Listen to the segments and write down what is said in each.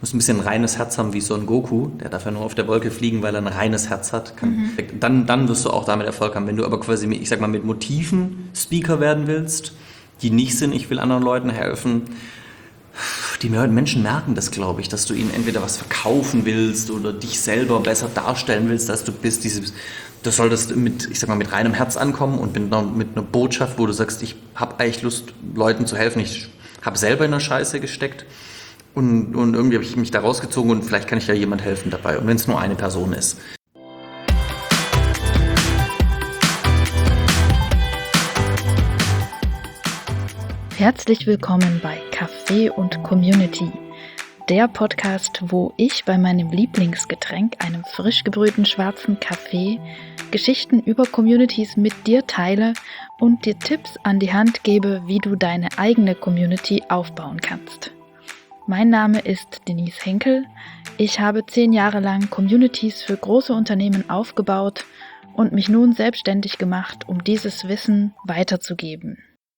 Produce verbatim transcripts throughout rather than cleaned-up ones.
muss ein bisschen ein reines Herz haben wie Son Goku. Der darf ja nur auf der Wolke fliegen, weil er ein reines Herz hat. Kann, mhm. dann, dann wirst du auch damit Erfolg haben. Wenn du aber quasi, ich sag mal, mit Motiven Speaker werden willst, die nicht sind, ich will anderen Leuten helfen, die Menschen merken das, glaube ich, dass du ihnen entweder was verkaufen willst oder dich selber besser darstellen willst, als du bist. Dieses, das soll das mit, ich sag mal, mit reinem Herz ankommen und mit einer, mit einer Botschaft, wo du sagst, ich habe eigentlich Lust, Leuten zu helfen. Ich habe selber in der Scheiße gesteckt und, und irgendwie habe ich mich da rausgezogen und vielleicht kann ich ja jemand helfen dabei. Und wenn es nur eine Person ist. Herzlich willkommen bei Kaffee und Community, der Podcast, wo ich bei meinem Lieblingsgetränk, einem frisch gebrühten schwarzen Kaffee, Geschichten über Communities mit dir teile und dir Tipps an die Hand gebe, wie du deine eigene Community aufbauen kannst. Mein Name ist Denise Henkel. Ich habe zehn Jahre lang Communities für große Unternehmen aufgebaut und mich nun selbstständig gemacht, um dieses Wissen weiterzugeben.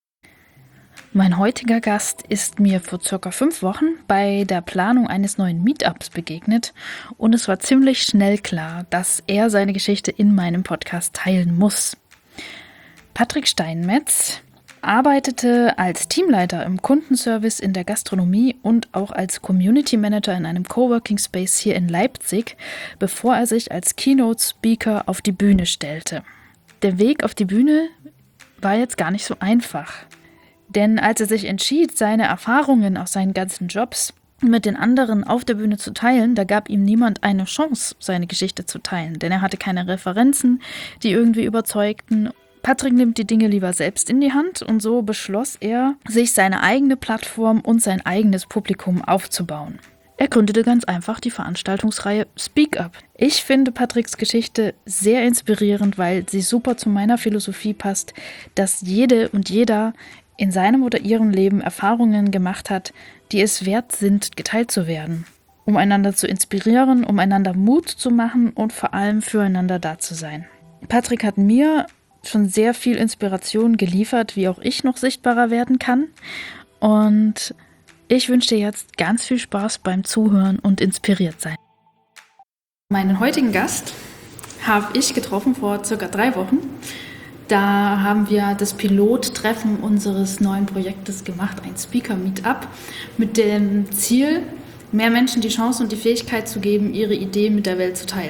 Mein heutiger Gast ist mir vor circa fünf Wochen bei der Planung eines neuen Meetups begegnet und es war ziemlich schnell klar, dass er seine Geschichte in meinem Podcast teilen muss. Patrick Steinmetz arbeitete als Teamleiter im Kundenservice in der Gastronomie und auch als Community Manager in einem Coworking Space hier in Leipzig, bevor er sich als Keynote Speaker auf die Bühne stellte. Der Weg auf die Bühne war jetzt gar nicht so einfach. Denn als er sich entschied, seine Erfahrungen aus seinen ganzen Jobs mit den anderen auf der Bühne zu teilen, da gab ihm niemand eine Chance, seine Geschichte zu teilen. Denn er hatte keine Referenzen, die irgendwie überzeugten. Patrick nimmt die Dinge lieber selbst in die Hand und so beschloss er, sich seine eigene Plattform und sein eigenes Publikum aufzubauen. Er gründete ganz einfach die Veranstaltungsreihe Speak Up. Ich finde Patricks Geschichte sehr inspirierend, weil sie super zu meiner Philosophie passt, dass jede und jeder in seinem oder ihrem Leben Erfahrungen gemacht hat, die es wert sind, geteilt zu werden, um einander zu inspirieren, um einander Mut zu machen und vor allem füreinander da zu sein. Patrick hat mir schon sehr viel Inspiration geliefert, wie auch ich noch sichtbarer werden kann. Und ich wünsche dir jetzt ganz viel Spaß beim Zuhören und inspiriert sein. Meinen heutigen Gast habe ich getroffen vor circa drei Wochen. Da haben wir das Pilottreffen unseres neuen Projektes gemacht, ein Speaker-Meetup, mit dem Ziel, mehr Menschen die Chance und die Fähigkeit zu geben, ihre Idee mit der Welt zu teilen.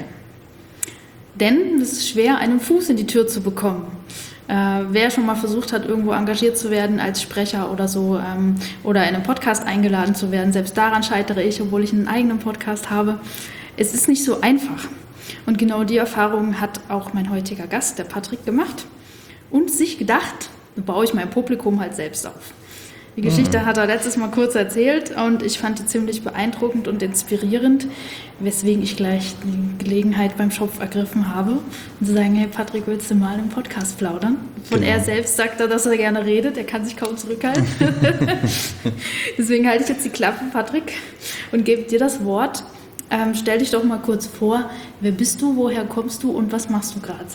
Denn es ist schwer, einen Fuß in die Tür zu bekommen. Äh, wer schon mal versucht hat, irgendwo engagiert zu werden als Sprecher oder so ähm, oder in einem Podcast eingeladen zu werden, selbst daran scheitere ich, obwohl ich einen eigenen Podcast habe. Es ist nicht so einfach. Und genau die Erfahrung hat auch mein heutiger Gast, der Patrick, gemacht. Und sich gedacht, baue ich mein Publikum halt selbst auf. Die Geschichte mhm. hat er letztes Mal kurz erzählt und ich fand die ziemlich beeindruckend und inspirierend, weswegen ich gleich die Gelegenheit beim Schopf ergriffen habe und zu sagen, hey Patrick, willst du mal im Podcast plaudern? Von genau. Er selbst sagt er, dass er gerne redet, er kann sich kaum zurückhalten. Deswegen halte ich jetzt die Klappe, Patrick, und gebe dir das Wort. Ähm, stell dich doch mal kurz vor, wer bist du, woher kommst du und was machst du gerade?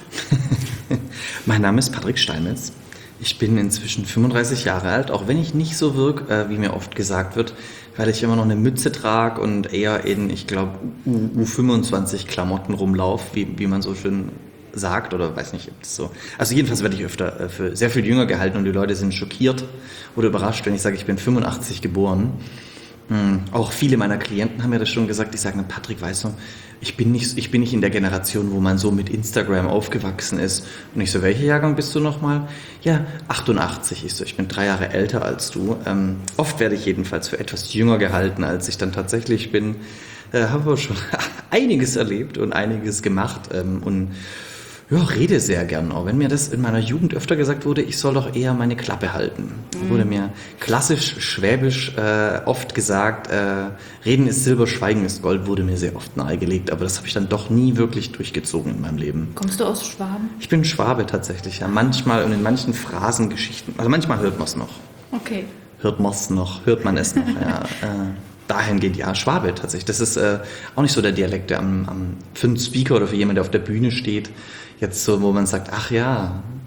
Mein Name ist Patrick Steinmetz. Ich bin inzwischen fünfunddreißig Jahre alt, auch wenn ich nicht so wirke, äh, wie mir oft gesagt wird, weil ich immer noch eine Mütze trage und eher in, ich glaube, U fünfundzwanzig Klamotten rumlaufe, wie, wie man so schön sagt oder weiß nicht, ob das so. Also jedenfalls werde ich öfter äh, für sehr viel jünger gehalten und die Leute sind schockiert oder überrascht, wenn ich sage, ich bin fünfundachtzig geboren. Hm. Auch viele meiner Klienten haben mir das schon gesagt, die sagen, Patrick, weißt du, ich bin nicht, ich bin nicht in der Generation, wo man so mit Instagram aufgewachsen ist. Und ich so, welcher Jahrgang bist du nochmal? Ja, achtundachtzig. Ich so, ich bin drei Jahre älter als du. Ähm, oft werde ich jedenfalls für etwas jünger gehalten, als ich dann tatsächlich bin. Äh, habe aber schon einiges erlebt und einiges gemacht ähm, und ja, rede sehr gern, auch wenn mir das in meiner Jugend öfter gesagt wurde, ich soll doch eher meine Klappe halten. Mhm. Wurde mir klassisch schwäbisch äh, oft gesagt, äh, Reden ist Silber, Schweigen ist Gold, wurde mir sehr oft nahegelegt, aber das habe ich dann doch nie wirklich durchgezogen in meinem Leben. Kommst du aus Schwaben? Ich bin Schwabe tatsächlich, ja. Manchmal und in manchen Phrasen, Geschichten, also manchmal hört man es noch. Okay. Hört man es noch, hört man es noch, ja. Äh, dahingehend, ja, Schwabe tatsächlich. Das ist äh, auch nicht so der Dialekt, der am, am, für einen Speaker oder für jemanden, der auf der Bühne steht, jetzt so, wo man sagt, ach ja,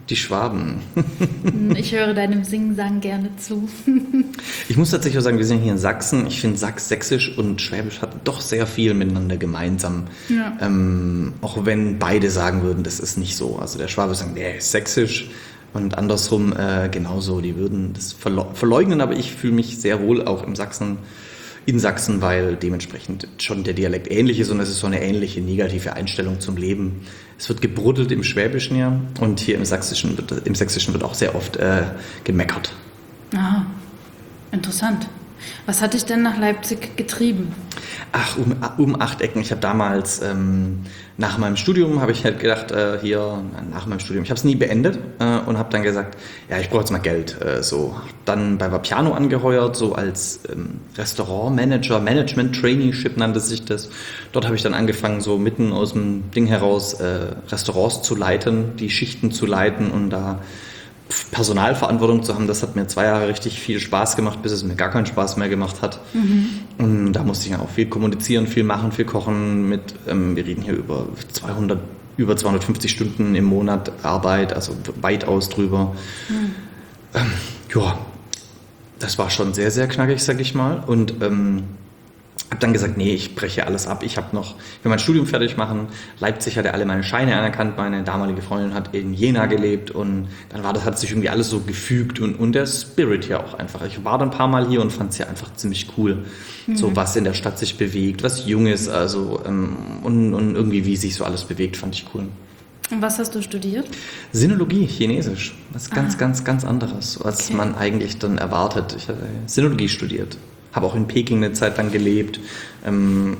Die Schwaben. Ich höre deinem Singsang gerne zu. Ich muss tatsächlich auch sagen, wir sind hier in Sachsen. Ich finde, Sachs, Sächsisch und Schwäbisch hat doch sehr viel miteinander gemeinsam. Ja. Ähm, auch wenn beide sagen würden, das ist nicht so. Also der Schwabe sagt, der ist sächsisch und andersrum äh, genauso. Die würden das verle- verleugnen, aber ich fühle mich sehr wohl auch im Sachsen, in Sachsen, weil dementsprechend schon der Dialekt ähnlich ist und es ist so eine ähnliche negative Einstellung zum Leben. Es wird gebruddelt im Schwäbischen ja und hier im Sächsischen wird, im Sächsischen wird auch sehr oft äh, gemeckert. Aha, interessant. Was hat dich denn nach Leipzig getrieben? Ach, um, um acht Ecken. Ich habe damals, ähm, nach meinem Studium, habe ich halt gedacht, äh, hier, nach meinem Studium, ich habe es nie beendet äh, und habe dann gesagt, ja, ich brauche jetzt mal Geld. Äh, so, dann bei Vapiano angeheuert, so als ähm, Restaurantmanager, Management-Traineeship nannte sich das. Dort habe ich dann angefangen, so mitten aus dem Ding heraus äh, Restaurants zu leiten, die Schichten zu leiten und da Personalverantwortung zu haben. Das hat mir zwei Jahre richtig viel Spaß gemacht, bis es mir gar keinen Spaß mehr gemacht hat. Mhm. Und da musste ich dann auch viel kommunizieren, viel machen, viel kochen. Mit, ähm, wir reden hier über zweihundert, über zweihundertfünfzig Stunden im Monat Arbeit, also weitaus drüber. Mhm. Ähm, ja, das war schon sehr, sehr knackig, sag ich mal. Und ähm, habe dann gesagt, nee, ich breche alles ab. Ich habe noch, ich will mein Studium fertig machen. Leipzig hatte alle meine Scheine anerkannt. Meine damalige Freundin hat in Jena gelebt und dann war das, hat sich irgendwie alles so gefügt und, und der Spirit hier auch einfach. Ich war dann ein paar Mal hier und fand es hier einfach ziemlich cool. Mhm. So was in der Stadt sich bewegt, was Junges, also ähm, und, und irgendwie wie sich so alles bewegt, fand ich cool. Und was hast du studiert? Sinologie, Chinesisch. Was ganz, ah. ganz, ganz anderes, als okay. man eigentlich dann erwartet. Ich habe Sinologie studiert. Habe auch in Peking eine Zeit lang gelebt, ähm,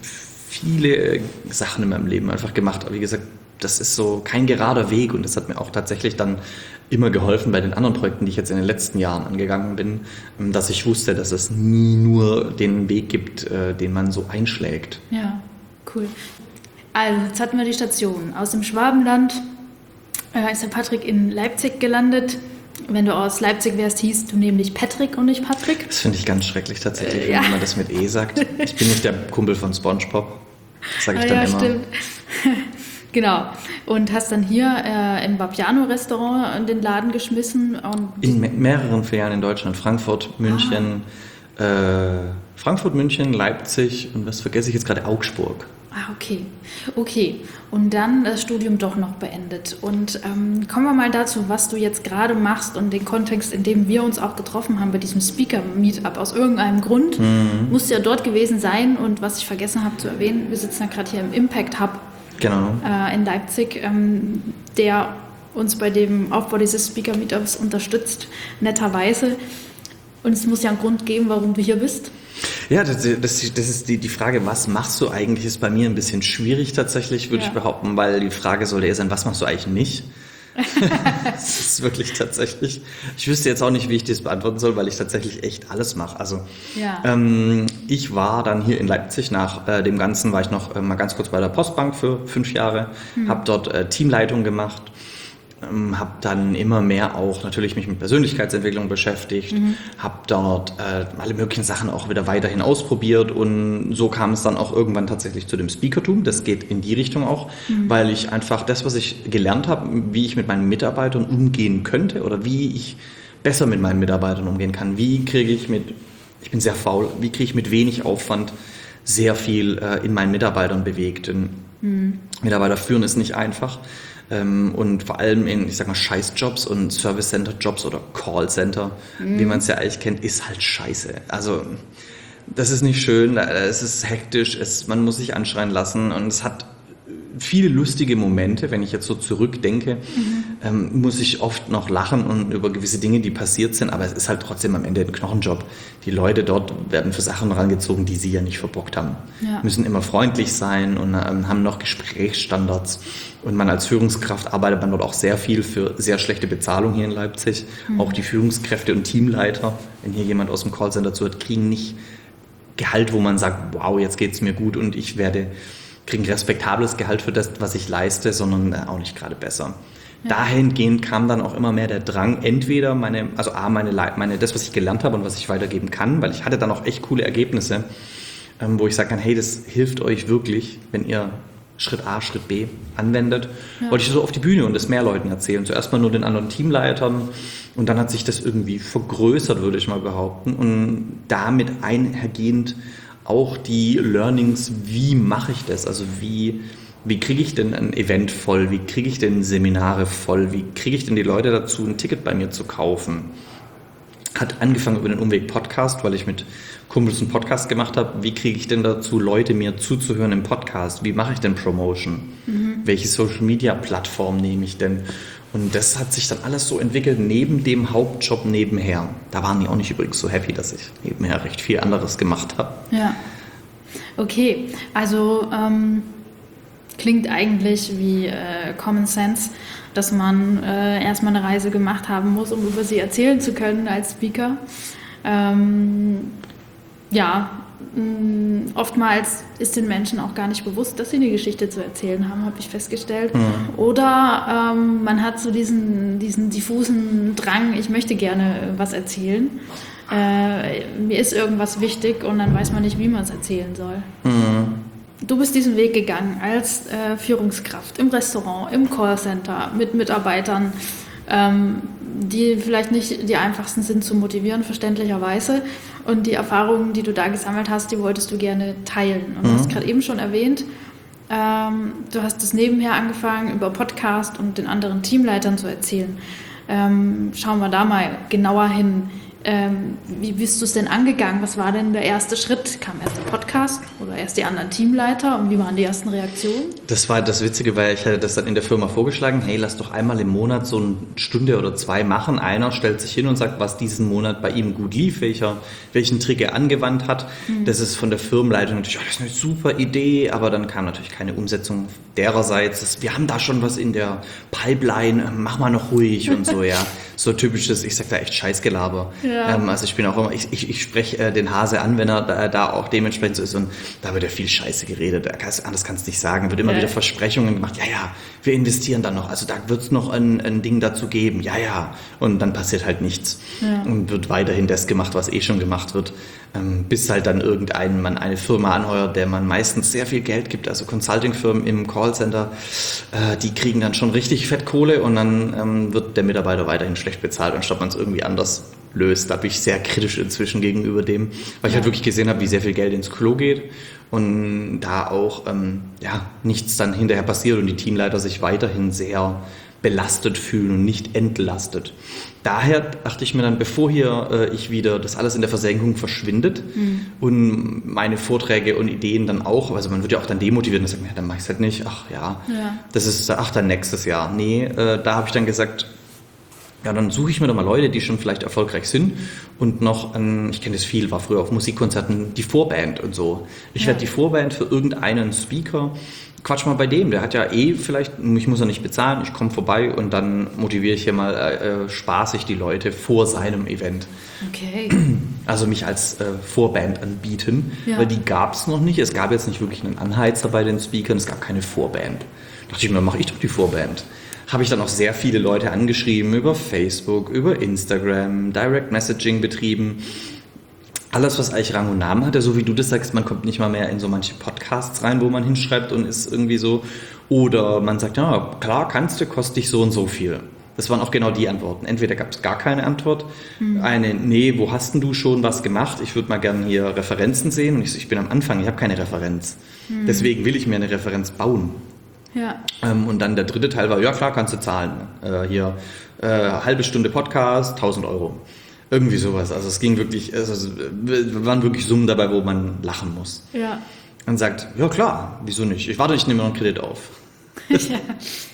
viele Sachen in meinem Leben einfach gemacht. Aber wie gesagt, das ist so kein gerader Weg und das hat mir auch tatsächlich dann immer geholfen bei den anderen Projekten, die ich jetzt in den letzten Jahren angegangen bin, ähm, dass ich wusste, dass es nie nur den Weg gibt, äh, den man so einschlägt. Ja, cool. Also, jetzt hatten wir die Station. Aus dem Schwabenland äh, ist der Patrick in Leipzig gelandet. Wenn du aus Leipzig wärst, hieß du nämlich Patrick und nicht Patrick. Das finde ich ganz schrecklich tatsächlich, äh, wenn ja. man das mit E sagt. Ich bin nicht der Kumpel von SpongeBob. Das sage ich ah, dann ja, immer. Stimmt. Genau. Und hast dann hier äh, im Vapiano-Restaurant den Laden geschmissen. Und in me- mehreren Filialen in Deutschland. Frankfurt, München, ah. äh, Frankfurt, München, Leipzig und was vergesse ich jetzt gerade? Augsburg. Ah, okay. Okay. Und dann das Studium doch noch beendet. Und ähm, kommen wir mal dazu, was du jetzt gerade machst und den Kontext, in dem wir uns auch getroffen haben bei diesem Speaker-Meetup. Aus irgendeinem Grund mhm. musst du ja dort gewesen sein. Und was ich vergessen habe zu erwähnen, wir sitzen ja gerade hier im Impact Hub genau. äh, in Leipzig, ähm, der uns bei dem Aufbau dieses Speaker-Meetups unterstützt, netterweise. Und es muss ja einen Grund geben, warum du hier bist. Ja, das, das, das ist die, die Frage, was machst du eigentlich, ist bei mir ein bisschen schwierig tatsächlich, würde ja. ich behaupten, weil die Frage sollte eher sein, was machst du eigentlich nicht? Das ist wirklich tatsächlich, ich wüsste jetzt auch nicht, wie ich das beantworten soll, weil ich tatsächlich echt alles mache. Also ja. ähm, ich war dann hier in Leipzig, nach äh, dem Ganzen war ich noch äh, mal ganz kurz bei der Postbank für fünf Jahre, hm. habe dort äh, Teamleitung gemacht. Ähm, habe dann immer mehr auch natürlich mich mit Persönlichkeitsentwicklung beschäftigt, mhm. habe dort äh, alle möglichen Sachen auch wieder weiterhin ausprobiert und so kam es dann auch irgendwann tatsächlich zu dem Speakertum. Das geht in die Richtung auch, mhm. weil ich einfach das, was ich gelernt habe, wie ich mit meinen Mitarbeitern umgehen könnte oder wie ich besser mit meinen Mitarbeitern umgehen kann, wie kriege ich mit, ich bin sehr faul, wie kriege ich mit wenig Aufwand sehr viel äh, in meinen Mitarbeitern bewegt. Denn mhm. Mitarbeiter führen ist nicht einfach. Und vor allem in, ich sag mal, Scheißjobs und Service-Center-Jobs oder Callcenter, mhm. wie man es ja eigentlich kennt, ist halt scheiße. Also das ist nicht schön, es ist hektisch, es, man muss sich anschreien lassen und es hat viele lustige Momente. Wenn ich jetzt so zurückdenke, mhm. ähm, muss ich oft noch lachen und über gewisse Dinge, die passiert sind, aber es ist halt trotzdem am Ende ein Knochenjob. Die Leute dort werden für Sachen rangezogen, die sie ja nicht verbockt haben. Ja. Müssen immer freundlich sein und ähm, haben noch Gesprächsstandards. Und man als Führungskraft arbeitet man dort auch sehr viel für sehr schlechte Bezahlung hier in Leipzig. Mhm. Auch die Führungskräfte und Teamleiter, wenn hier jemand aus dem Callcenter zuhört, kriegen nicht Gehalt, wo man sagt, wow, jetzt geht's mir gut und ich werde kriegen respektables Gehalt für das, was ich leiste, sondern auch nicht gerade besser. Ja. Dahingehend kam dann auch immer mehr der Drang, entweder meine, also A, meine, meine, das, was ich gelernt habe und was ich weitergeben kann, weil ich hatte dann auch echt coole Ergebnisse, ähm, wo ich sagen kann, hey, das hilft euch wirklich, wenn ihr Schritt A, Schritt B anwendet, Ja. wollte ich so auf die Bühne und das mehr Leuten erzählen. Zuerst mal nur den anderen Teamleitern und dann hat sich das irgendwie vergrößert, würde ich mal behaupten. Und damit einhergehend auch die Learnings, wie mache ich das? Also wie, wie kriege ich denn ein Event voll? Wie kriege ich denn Seminare voll? Wie kriege ich denn die Leute dazu, ein Ticket bei mir zu kaufen? Hat angefangen über den Umweg Podcast, weil ich mit Kumpels einen Podcast gemacht habe. Wie kriege ich denn dazu, Leute mir zuzuhören im Podcast? Wie mache ich denn Promotion? Mhm. Welche Social-Media-Plattform nehme ich denn? Und das hat sich dann alles so entwickelt neben dem Hauptjob nebenher. Da waren die auch nicht übrigens so happy, dass ich nebenher recht viel anderes gemacht habe. Ja, okay. Also ähm, klingt eigentlich wie äh, Common Sense, dass man äh, erstmal eine Reise gemacht haben muss, um über sie erzählen zu können als Speaker. Ähm, ja, mh, oftmals ist den Menschen auch gar nicht bewusst, dass sie eine Geschichte zu erzählen haben, habe ich festgestellt. Mhm. Oder ähm, man hat so diesen, diesen diffusen Drang, ich möchte gerne was erzählen. Äh, mir ist irgendwas wichtig und dann weiß man nicht, wie man es erzählen soll. Mhm. Du bist diesen Weg gegangen als äh, Führungskraft im Restaurant, im Callcenter, mit Mitarbeitern, ähm, die vielleicht nicht die einfachsten sind zu motivieren, verständlicherweise. Und die Erfahrungen, die du da gesammelt hast, die wolltest du gerne teilen. Und mhm. du hast gerade eben schon erwähnt, ähm, du hast es nebenher angefangen, über Podcast und den anderen Teamleitern zu erzählen. Ähm, schauen wir da mal genauer hin. Ähm, wie bist du es denn angegangen? Was war denn der erste Schritt? Kam erst der Podcast oder erst die anderen Teamleiter? Und wie waren die ersten Reaktionen? Das war das Witzige, weil ich hatte das dann in der Firma vorgeschlagen, hey, lass doch einmal im Monat so eine Stunde oder zwei machen. Einer stellt sich hin und sagt, was diesen Monat bei ihm gut lief, welcher, welchen Trick er angewandt hat. Mhm. Das ist von der Firmenleitung natürlich, oh, das ist eine super Idee, aber dann kam natürlich keine Umsetzung dererseits. Das, wir haben da schon was in der Pipeline, mach mal noch ruhig und so, ja. So typisches, ich sag da echt Scheißgelaber. Ja. Ähm, also ich bin auch immer, ich, ich, ich spreche äh, den Hase an, wenn er da, da auch dementsprechend so ist und da wird ja viel Scheiße geredet, anders kannst du nicht sagen, wird immer ja. wieder Versprechungen gemacht, ja, ja, wir investieren dann noch, also da wird es noch ein, ein Ding dazu geben, ja, ja, und dann passiert halt nichts ja. und wird weiterhin das gemacht, was eh schon gemacht wird, ähm, bis halt dann irgendein, man eine Firma anheuert, der man meistens sehr viel Geld gibt, also Consulting-Firmen im Callcenter, äh, die kriegen dann schon richtig Fettkohle und dann ähm, wird der Mitarbeiter weiterhin schlecht bezahlt, anstatt man es irgendwie anders löst. Da bin ich sehr kritisch inzwischen gegenüber dem, weil ich ja. halt wirklich gesehen habe, wie sehr viel Geld ins Klo geht und da auch ähm, ja, nichts dann hinterher passiert und die Teamleiter sich weiterhin sehr belastet fühlen und nicht entlastet. Daher dachte ich mir dann, bevor hier äh, ich wieder das alles in der Versenkung verschwindet mhm. und meine Vorträge und Ideen dann auch, also man wird ja auch dann demotiviert und sagt, ja, dann mach ich es halt nicht, ach ja, ja, das ist, ach dann nächstes Jahr. Nee, äh, da habe ich dann gesagt, ja, dann suche ich mir doch mal Leute, die schon vielleicht erfolgreich sind und noch, an, ich kenne das viel, war früher auf Musikkonzerten, die Vorband und so. Ich ja. werde die Vorband für irgendeinen Speaker, quatsch mal bei dem, der hat ja eh vielleicht, ich muss ja nicht bezahlen, ich komme vorbei und dann motiviere ich hier mal äh, spaßig die Leute vor seinem Event. Okay. Also mich als äh, Vorband anbieten, ja. weil die gab es noch nicht. Es gab jetzt nicht wirklich einen Anheizer bei den Speakern, es gab keine Vorband. Da dachte ich mir, mache ich doch die Vorband. Habe ich dann auch sehr viele Leute angeschrieben über Facebook, über Instagram, Direct Messaging betrieben. Alles, was eigentlich Rang und Namen hatte, so wie du das sagst, man kommt nicht mal mehr in so manche Podcasts rein, wo man hinschreibt und ist irgendwie so. Oder man sagt, ja, klar, kannst du, kostet dich so und so viel. Das waren auch genau die Antworten. Entweder gab es gar keine Antwort, mhm. eine, nee, wo hast denn du schon was gemacht? Ich würde mal gerne hier Referenzen sehen. Und ich so, ich bin am Anfang, ich habe keine Referenz. Mhm. Deswegen will ich mir eine Referenz bauen. Ja. Ähm, und dann der dritte Teil war, ja klar, kannst du zahlen. Äh, hier, äh, halbe Stunde Podcast, tausend Euro. Irgendwie sowas. Also es ging wirklich, also es waren wirklich Summen dabei, wo man lachen muss. Ja. Und sagt, ja klar, wieso nicht? Ich warte, ich nehme noch einen Kredit auf. Das, ja.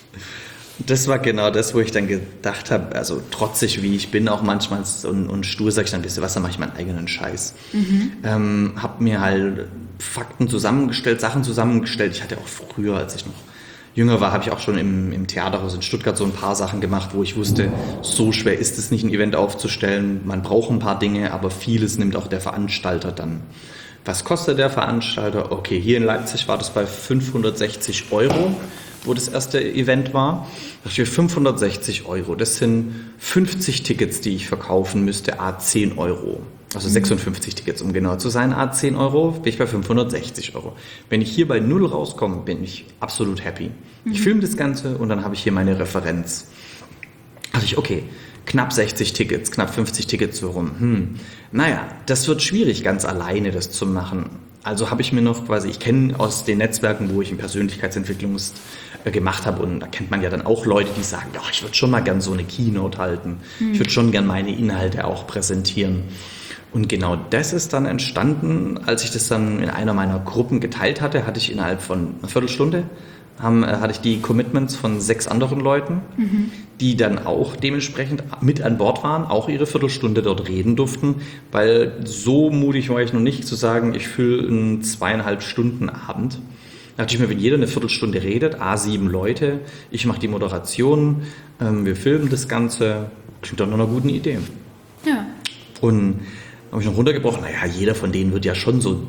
das war genau das, wo ich dann gedacht habe, also trotzig wie ich bin, auch manchmal und, und stur, sag ich dann, wisst ihr was, dann mache ich meinen eigenen Scheiß. Mhm. Ähm, hab mir halt Fakten zusammengestellt, Sachen zusammengestellt. Ich hatte auch früher, als ich noch jünger war, habe ich auch schon im, im Theaterhaus in Stuttgart so ein paar Sachen gemacht, wo ich wusste, so schwer ist es nicht, ein Event aufzustellen. Man braucht ein paar Dinge, aber vieles nimmt auch der Veranstalter dann. Was kostet der Veranstalter? Okay, hier in Leipzig war das bei fünfhundertsechzig Euro, wo das erste Event war. Da dachte ich, fünfhundertsechzig Euro, das sind fünfzig Tickets, die ich verkaufen müsste, à zehn Euro. Also sechsundfünfzig Tickets, um genau zu sein, a zehn Euro, bin ich bei fünfhundertsechzig Euro. Wenn ich hier bei null rauskomme, bin ich absolut happy. Mhm. Ich filme das Ganze und dann habe ich hier meine Referenz. Also ich, okay, knapp sechzig Tickets, knapp fünfzig Tickets so rum. Hm. Naja, das wird schwierig, ganz alleine das zu machen. Also habe ich mir noch quasi, ich kenne aus den Netzwerken, wo ich in Persönlichkeitsentwicklung äh, gemacht habe, und da kennt man ja dann auch Leute, die sagen, ja, ich würde schon mal gern so eine Keynote halten. Mhm. Ich würde schon gern meine Inhalte auch präsentieren. Und genau das ist dann entstanden, als ich das dann in einer meiner Gruppen geteilt hatte, hatte ich innerhalb von einer Viertelstunde, haben, äh, hatte ich die Commitments von sechs anderen Leuten, mhm. die dann auch dementsprechend mit an Bord waren, auch ihre Viertelstunde dort reden durften, weil so mutig war ich noch nicht zu sagen, ich fülle einen zweieinhalb Stunden Abend. Da dachte ich mir, wenn jeder eine Viertelstunde redet, a sieben Leute, ich mache die Moderation, ähm, wir filmen das Ganze, klingt doch nach einer guten Idee. Ja. Und habe ich noch runtergebrochen, naja, jeder von denen wird ja schon so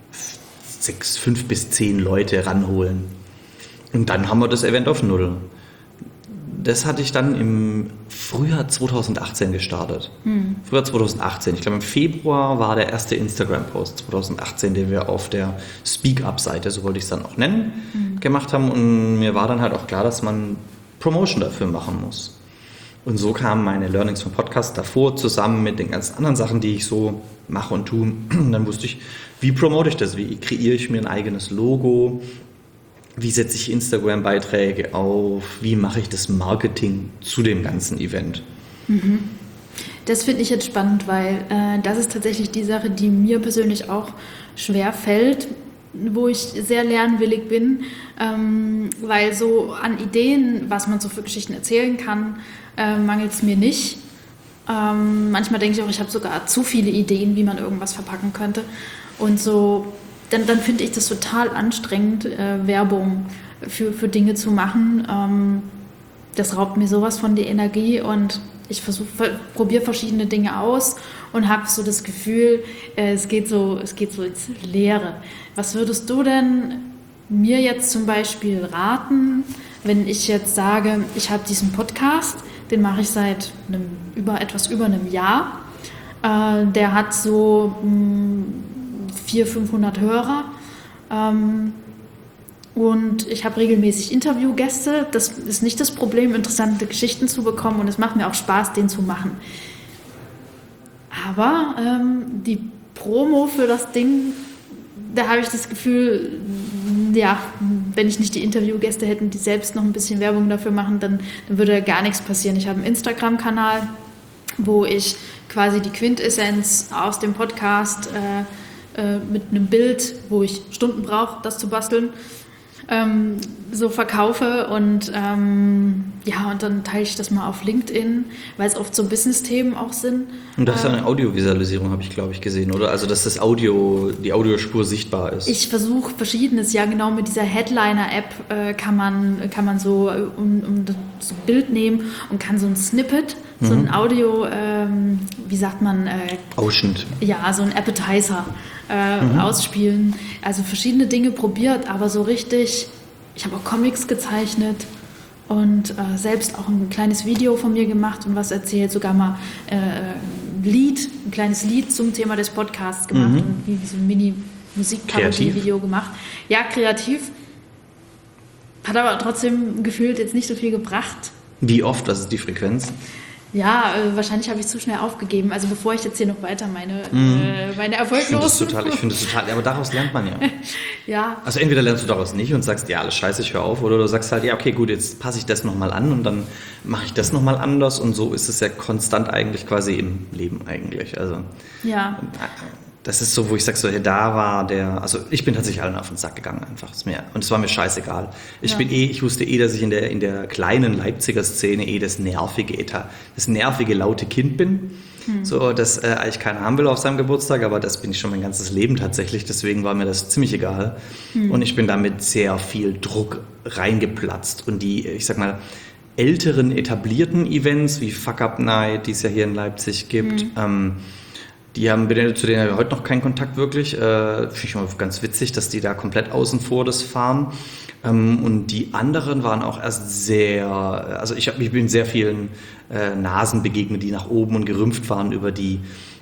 sechs, fünf bis zehn Leute ranholen. Und dann haben wir das Event auf Null. Das hatte ich dann im Frühjahr zweitausendachtzehn gestartet. Hm. Frühjahr zweitausendachtzehn. Ich glaube, im Februar war der erste Instagram-Post zweitausendachtzehn, den wir auf der Speak-Up-Seite, so wollte ich es dann auch nennen, hm. gemacht haben. Und mir war dann halt auch klar, dass man Promotion dafür machen muss. Und so kamen meine Learnings vom Podcast davor zusammen mit den ganzen anderen Sachen, die ich so mache und tue. Und dann wusste ich, wie promote ich das? Wie kreiere ich mir ein eigenes Logo? Wie setze ich Instagram-Beiträge auf? Wie mache ich das Marketing zu dem ganzen Event? Mhm. Das finde ich jetzt spannend, weil äh, das ist tatsächlich die Sache, die mir persönlich auch schwer fällt, wo ich sehr lernwillig bin, ähm, weil so an Ideen, was man so für Geschichten erzählen kann, äh, mangelt es mir nicht. Ähm, manchmal denke ich auch, ich habe sogar zu viele Ideen, wie man irgendwas verpacken könnte. Und so, dann, dann finde ich das total anstrengend, äh, Werbung für, für Dinge zu machen. Ähm, das raubt mir sowas von die Energie, und ich versuche, probiere verschiedene Dinge aus und habe so das Gefühl, äh, es geht so, es geht so ins Leere. Was würdest du denn mir jetzt zum Beispiel raten, wenn ich jetzt sage, ich habe diesen Podcast, den mache ich seit einem, über, etwas über einem Jahr. Äh, der hat so mh, vierhundert, fünfhundert Hörer. Ähm, und ich habe regelmäßig Interviewgäste. Das ist nicht das Problem, interessante Geschichten zu bekommen, und es macht mir auch Spaß, den zu machen. Aber ähm, die Promo für das Ding, da habe ich das Gefühl, ja, wenn ich nicht die Interviewgäste hätte, die selbst noch ein bisschen Werbung dafür machen, dann, dann würde gar nichts passieren. Ich habe einen Instagram-Kanal, wo ich quasi die Quintessenz aus dem Podcast äh, äh, mit einem Bild, wo ich Stunden brauche, das zu basteln, ähm, so verkaufe, und ähm, ja, und dann teile ich das mal auf LinkedIn, weil es oft so Business-Themen auch sind. Und das ist ähm, eine Audiovisualisierung, habe ich, glaube ich, gesehen, oder? Also, dass das Audio, die Audiospur sichtbar ist. Ich versuche Verschiedenes, ja, genau, mit dieser Headliner-App äh, kann man, kann man so, äh, um, um so ein Bild nehmen und kann so ein Snippet, mhm. so ein Audio, ähm, wie sagt man? Äh, Ausschnitt. Ja, so ein Appetizer äh, mhm. ausspielen. Also verschiedene Dinge probiert, aber so richtig, ich habe auch Comics gezeichnet und äh, selbst auch ein kleines Video von mir gemacht und was erzählt, sogar mal äh, ein Lied, ein kleines Lied zum Thema des Podcasts gemacht, mhm. und wie, wie so ein Mini-Musikparodie-Video gemacht. Ja, kreativ. Hat aber trotzdem gefühlt jetzt nicht so viel gebracht. Wie oft? Was ist die Frequenz? Ja, äh, wahrscheinlich habe ich zu schnell aufgegeben. Also bevor ich jetzt hier noch weiter meine, mm. äh, meine erfolglosen... Ich finde das total, aber daraus lernt man ja. Ja. Also entweder lernst du daraus nicht und sagst, ja, alles scheiße, ich höre auf, oder du sagst halt, ja, okay, gut, jetzt passe ich das nochmal an und dann mache ich das nochmal anders, und so ist es ja konstant eigentlich quasi im Leben eigentlich. Also ja. Das ist so, wo ich sage, so, ja, da war der, also ich bin tatsächlich allen auf den Sack gegangen einfach, ist mir, und es war mir scheißegal. Ich ja. bin eh, ich wusste eh, dass ich in der, in der kleinen Leipziger Szene eh das nervige, das nervige, laute Kind bin, hm. so, das äh, eigentlich keiner haben will auf seinem Geburtstag, aber das bin ich schon mein ganzes Leben tatsächlich, deswegen war mir das ziemlich egal. Hm. Und ich bin damit sehr viel Druck reingeplatzt, und die, ich sag mal, älteren etablierten Events wie Fuck Up Night, die es ja hier in Leipzig gibt, hm. ähm, die haben, zu denen haben wir heute noch keinen Kontakt wirklich. Äh, finde ich mal ganz witzig, dass die da komplett außen vor das fahren. Ähm, und die anderen waren auch erst sehr, also ich, hab, ich bin sehr vielen äh, Nasen begegnet, die nach oben und gerümpft waren über die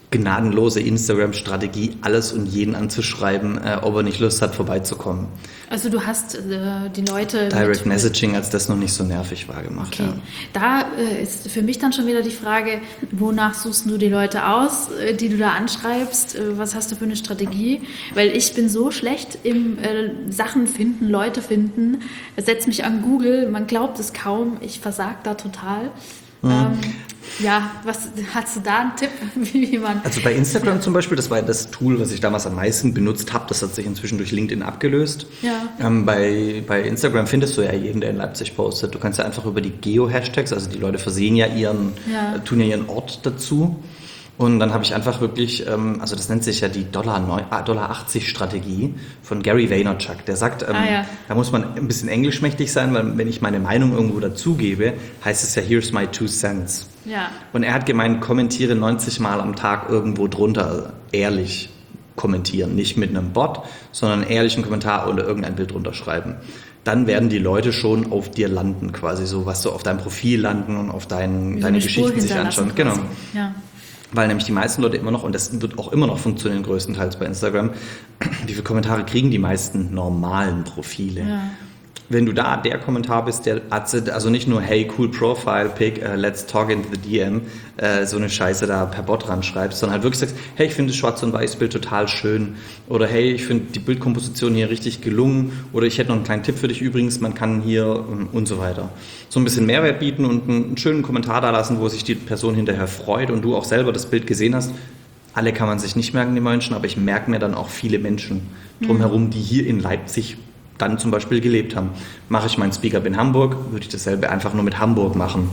gnadenlose Instagram-Strategie, alles und jeden anzuschreiben, äh, ob er nicht Lust hat, vorbeizukommen. Also du hast äh, die Leute... Direct mit, Messaging, als das noch nicht so nervig war, gemacht. Okay. Ja. Da äh, ist für mich dann schon wieder die Frage, wonach suchst du die Leute aus, äh, die du da anschreibst? Äh, was hast du für eine Strategie? Weil ich bin so schlecht im äh, Sachen finden, Leute finden. Setz mich an Google, man glaubt es kaum, ich versag da total. Mhm. Ähm, ja, was hast du da einen Tipp, wie man... Also bei Instagram zum Beispiel, das war das Tool, was ich damals am meisten benutzt habe, das hat sich inzwischen durch LinkedIn abgelöst. Ja. Ähm, bei, bei Instagram findest du ja jeden, der in Leipzig postet. Du kannst ja einfach über die Geo-Hashtags, also die Leute versehen ja ihren, ja. Äh, tun ja ihren Ort dazu. Und dann habe ich einfach wirklich, ähm, also das nennt sich ja die Dollar achtzig Strategie von Gary Vaynerchuk. Der sagt, ähm, ah, ja. da muss man ein bisschen englischmächtig sein, weil wenn ich meine Meinung irgendwo dazugebe, heißt es ja, here's my two cents. Ja. Und er hat gemeint, kommentiere neunzig Mal am Tag irgendwo drunter, also ehrlich kommentieren, nicht mit einem Bot, sondern einen ehrlichen Kommentar oder irgendein Bild drunter schreiben. Dann werden die Leute schon auf dir landen, quasi so, was so auf deinem Profil landen und auf dein, so deine Geschichten sich anschauen. Quasi. Genau. Ja. Weil nämlich die meisten Leute immer noch, und das wird auch immer noch funktionieren, größtenteils bei Instagram, wie viele Kommentare kriegen die meisten normalen Profile? Ja. Wenn du da der Kommentar bist, der also nicht nur hey, cool Profile Pic, uh, let's talk in the D M, uh, so eine Scheiße da per Bot ran schreibst, sondern halt wirklich sagst, hey, ich finde das Schwarz- und Weiß-Bild total schön oder hey, ich finde die Bildkomposition hier richtig gelungen oder ich hätte noch einen kleinen Tipp für dich übrigens, man kann hier und so weiter. So ein bisschen Mehrwert bieten und einen schönen Kommentar da lassen, wo sich die Person hinterher freut und du auch selber das Bild gesehen hast. Alle kann man sich nicht merken, die Menschen, aber ich merke mir dann auch viele Menschen drumherum, mhm. die hier in Leipzig dann zum Beispiel gelebt haben. Mache ich meinen Speak-Up in Hamburg, würde ich dasselbe einfach nur mit Hamburg machen.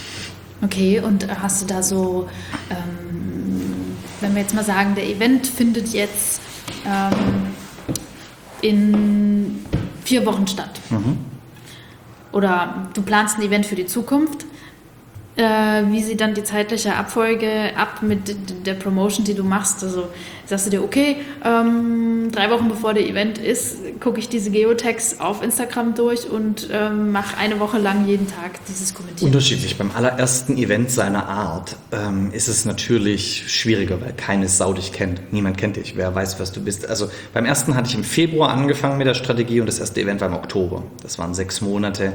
Okay, und hast du da so, ähm, wenn wir jetzt mal sagen, der Event findet jetzt ähm, in vier Wochen statt. Mhm. Oder du planst ein Event für die Zukunft. Äh, wie sieht dann die zeitliche Abfolge ab mit der Promotion, die du machst? Also sagst du dir, okay, ähm, drei Wochen bevor der Event ist, gucke ich diese Geotags auf Instagram durch und ähm, mache eine Woche lang jeden Tag dieses Kommentieren. Unterschiedlich. Beim allerersten Event seiner Art ähm, ist es natürlich schwieriger, weil keine Sau dich kennt. Niemand kennt dich. Wer weiß, was du bist. Also beim ersten hatte ich im Februar angefangen mit der Strategie und das erste Event war im Oktober. Das waren sechs Monate.